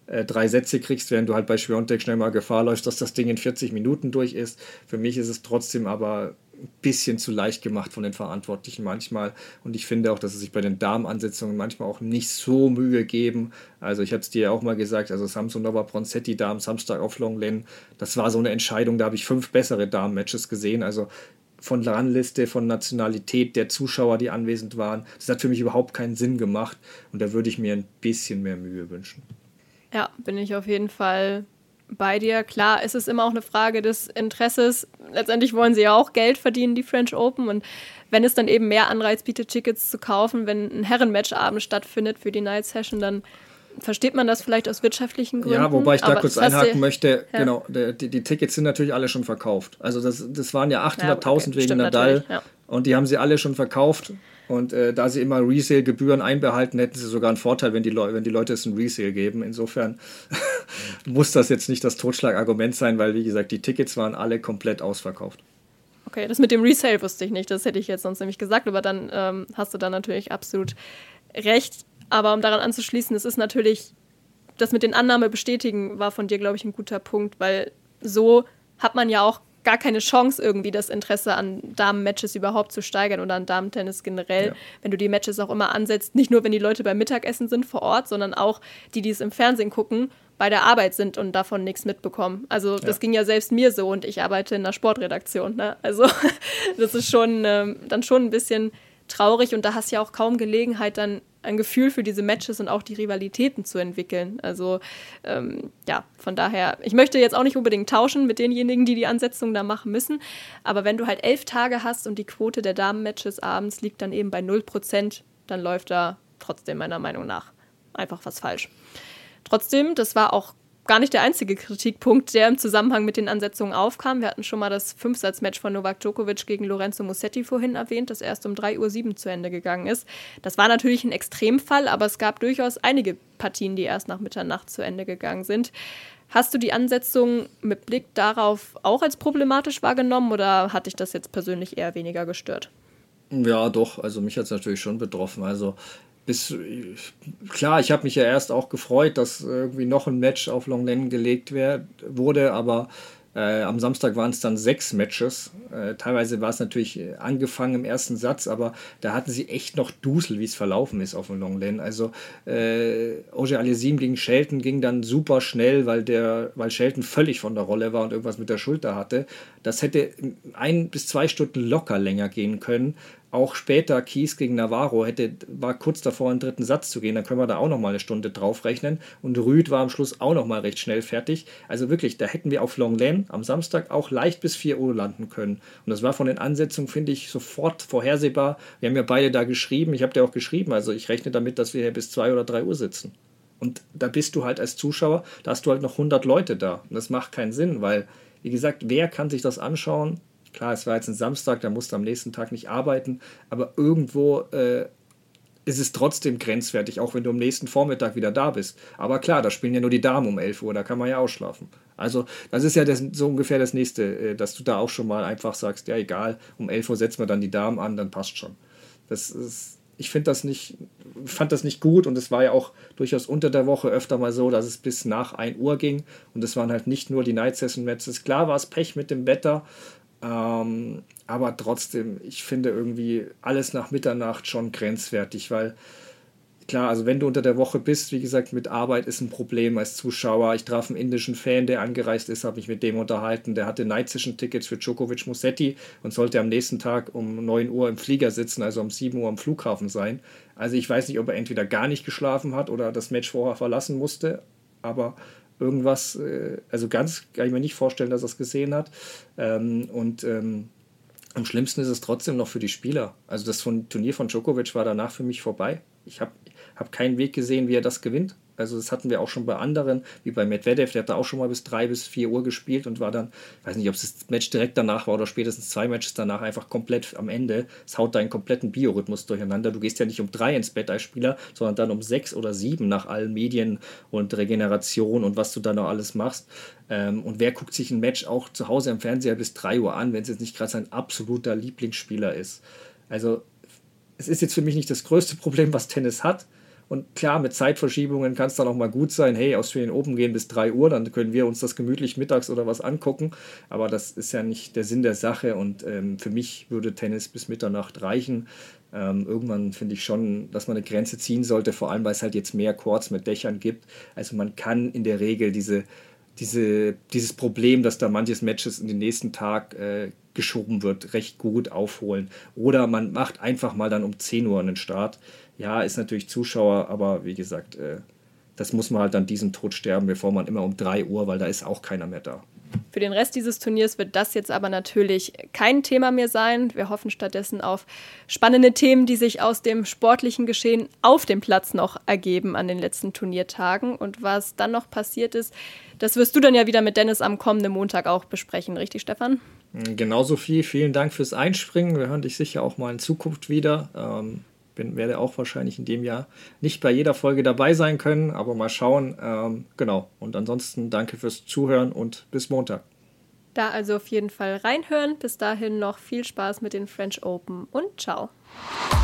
äh, drei Sätze kriegst, während du halt bei Świątek schnell mal Gefahr läufst, dass das Ding in vierzig Minuten durch ist. Für mich ist es trotzdem aber ein bisschen zu leicht gemacht von den Verantwortlichen manchmal. Und ich finde auch, dass sie sich bei den Damenansetzungen manchmal auch nicht so Mühe geben. Also ich habe es dir ja auch mal gesagt, also Samsonova Bronzetti da am Samstag auf Longlen, das war so eine Entscheidung, da habe ich fünf bessere Damen-Matches gesehen. Also von Rangliste, von Nationalität der Zuschauer, die anwesend waren. Das hat für mich überhaupt keinen Sinn gemacht. Und da würde ich mir ein bisschen mehr Mühe wünschen. Ja, bin ich auf jeden Fall bei dir. Klar, es ist immer auch eine Frage des Interesses. Letztendlich wollen sie ja auch Geld verdienen, die French Open. Und wenn es dann eben mehr Anreiz bietet, Tickets zu kaufen, wenn ein Herrenmatchabend stattfindet für die Night Session, dann versteht man das vielleicht aus wirtschaftlichen Gründen. Ja, wobei ich da aber kurz das hast einhaken du- möchte. ja. Genau, der, die, die Tickets sind natürlich alle schon verkauft. Also das, das waren ja Ja, achthunderttausend okay, wegen stimmt Nadal. natürlich, ja. Und die haben sie alle schon verkauft. Und äh, da sie immer Resale-Gebühren einbehalten, hätten sie sogar einen Vorteil, wenn die, Leu- wenn die Leute es ein Resale geben. Insofern muss das jetzt nicht das Totschlagargument sein, weil, wie gesagt, die Tickets waren alle komplett ausverkauft. Okay, das mit dem Resale wusste ich nicht. Das hätte ich jetzt sonst nämlich gesagt. Aber dann ähm, hast du da natürlich absolut recht. Aber um daran anzuschließen, es ist natürlich, das mit den Annahme bestätigen war von dir, glaube ich, ein guter Punkt, weil so hat man ja auch gar keine Chance, irgendwie das Interesse an Damen-Matches überhaupt zu steigern oder an Damen-Tennis generell, Ja. wenn du die Matches auch immer ansetzt. Nicht nur, wenn die Leute beim Mittagessen sind vor Ort, sondern auch die, die es im Fernsehen gucken, bei der Arbeit sind und davon nichts mitbekommen. Also das Ja. ging ja selbst mir so und ich arbeite in einer Sportredaktion. Ne? Also das ist schon ähm, dann schon ein bisschen traurig und da hast du ja auch kaum Gelegenheit, dann ein Gefühl für diese Matches und auch die Rivalitäten zu entwickeln. Also ähm, ja, von daher, ich möchte jetzt auch nicht unbedingt tauschen mit denjenigen, die die Ansetzung da machen müssen, aber wenn du halt elf Tage hast und die Quote der Damen-Matches abends liegt dann eben bei null Prozent, dann läuft da trotzdem meiner Meinung nach einfach was falsch. Trotzdem, das war auch gar nicht der einzige Kritikpunkt, der im Zusammenhang mit den Ansetzungen aufkam. Wir hatten schon mal das Fünfsatzmatch von Novak Djokovic gegen Lorenzo Musetti vorhin erwähnt, das erst um drei Uhr sieben zu Ende gegangen ist. Das war natürlich ein Extremfall, aber es gab durchaus einige Partien, die erst nach Mitternacht zu Ende gegangen sind. Hast du die Ansetzung mit Blick darauf auch als problematisch wahrgenommen oder hat dich das jetzt persönlich eher weniger gestört? Ja, doch. Also mich hat es natürlich schon betroffen. Also bis, klar, ich habe mich ja erst auch gefreut, dass irgendwie noch ein Match auf Longlen gelegt wär, wurde, aber äh, am Samstag waren es dann sechs Matches. Äh, teilweise war es natürlich angefangen im ersten Satz, aber da hatten sie echt noch Dusel, wie es verlaufen ist auf dem Longlen. Also äh, Auger Aliassime gegen Shelton ging dann super schnell, weil, der, weil Shelton völlig von der Rolle war und irgendwas mit der Schulter hatte. Das hätte ein bis zwei Stunden locker länger gehen können. Auch später Kies gegen Navarro hätte, war kurz davor, einen dritten Satz zu gehen. Dann können wir da auch noch mal eine Stunde draufrechnen. Und Rüd war am Schluss auch noch mal recht schnell fertig. Also wirklich, da hätten wir auf Longlen am Samstag auch leicht bis vier Uhr landen können. Und das war von den Ansetzungen, finde ich, sofort vorhersehbar. Wir haben ja beide da geschrieben. Ich habe dir auch geschrieben. Also ich rechne damit, dass wir hier bis zwei oder drei Uhr sitzen. Und da bist du halt als Zuschauer, da hast du halt noch hundert Leute da. Und das macht keinen Sinn, weil, wie gesagt, wer kann sich das anschauen? Klar, es war jetzt ein Samstag, da musst du am nächsten Tag nicht arbeiten, aber irgendwo äh, ist es trotzdem grenzwertig, auch wenn du am nächsten Vormittag wieder da bist. Aber klar, da spielen ja nur die Damen um elf Uhr, da kann man ja ausschlafen. Also das ist ja das, so ungefähr das Nächste, äh, dass du da auch schon mal einfach sagst, ja egal, um elf Uhr setzen wir dann die Damen an, dann passt schon. Das ist, ich finde das nicht, fand das nicht gut und es war ja auch durchaus unter der Woche öfter mal so, dass es bis nach ein Uhr ging und es waren halt nicht nur die Night Session Matches. Klar war es Pech mit dem Wetter, Ähm, aber trotzdem, ich finde irgendwie alles nach Mitternacht schon grenzwertig, weil klar, also wenn du unter der Woche bist, wie gesagt, mit Arbeit ist ein Problem als Zuschauer. Ich traf einen indischen Fan, der angereist ist, habe mich mit dem unterhalten, der hatte Night Session Tickets für Djokovic Musetti und sollte am nächsten Tag um neun Uhr im Flieger sitzen, also um sieben Uhr am Flughafen sein. Also ich weiß nicht, ob er entweder gar nicht geschlafen hat oder das Match vorher verlassen musste, aber irgendwas, also ganz kann ich mir nicht vorstellen, dass er es gesehen hat. Und ähm, am schlimmsten ist es trotzdem noch für die Spieler. Also das von, Turnier von Djokovic war danach für mich vorbei. Ich habe hab keinen Weg gesehen, wie er das gewinnt. Also das hatten wir auch schon bei anderen, wie bei Medvedev, der hat da auch schon mal bis drei bis vier Uhr gespielt und war dann, ich weiß nicht, ob es das Match direkt danach war oder spätestens zwei Matches danach, einfach komplett am Ende. Es haut deinen kompletten Biorhythmus durcheinander. Du gehst ja nicht um drei ins Bett als Spieler, sondern dann um sechs oder sieben nach allen Medien und Regeneration und was du da noch alles machst. Ähm, und wer guckt sich ein Match auch zu Hause am Fernseher bis drei Uhr an, wenn es jetzt nicht gerade sein absoluter Lieblingsspieler ist? Also es ist jetzt für mich nicht das größte Problem, was Tennis hat. Und klar, mit Zeitverschiebungen kann es dann auch mal gut sein, hey, Australian Open gehen bis drei Uhr, dann können wir uns das gemütlich mittags oder was angucken. Aber das ist ja nicht der Sinn der Sache und ähm, für mich würde Tennis bis Mitternacht reichen. Ähm, irgendwann finde ich schon, dass man eine Grenze ziehen sollte, vor allem weil es halt jetzt mehr Courts mit Dächern gibt. Also man kann in der Regel diese, diese, dieses Problem, dass da manches Matches in den nächsten Tag äh, geschoben wird, recht gut aufholen. Oder man macht einfach mal dann um zehn Uhr einen Start. Ja, ist natürlich Zuschauer, aber wie gesagt, äh, das muss man halt dann diesen Tod sterben, bevor man immer um drei Uhr, weil da ist auch keiner mehr da. Für den Rest dieses Turniers wird das jetzt aber natürlich kein Thema mehr sein. Wir hoffen stattdessen auf spannende Themen, die sich aus dem sportlichen Geschehen auf dem Platz noch ergeben an den letzten Turniertagen. Und was dann noch passiert ist, das wirst du dann ja wieder mit Dennis am kommenden Montag auch besprechen. Richtig, Stefan? Genauso viel. Vielen Dank fürs Einspringen. Wir hören dich sicher auch mal in Zukunft wieder. Ähm Bin, werde auch wahrscheinlich in dem Jahr nicht bei jeder Folge dabei sein können, aber mal schauen. Ähm, genau. Und ansonsten danke fürs Zuhören und bis Montag. Da also auf jeden Fall reinhören. Bis dahin noch viel Spaß mit den French Open und ciao.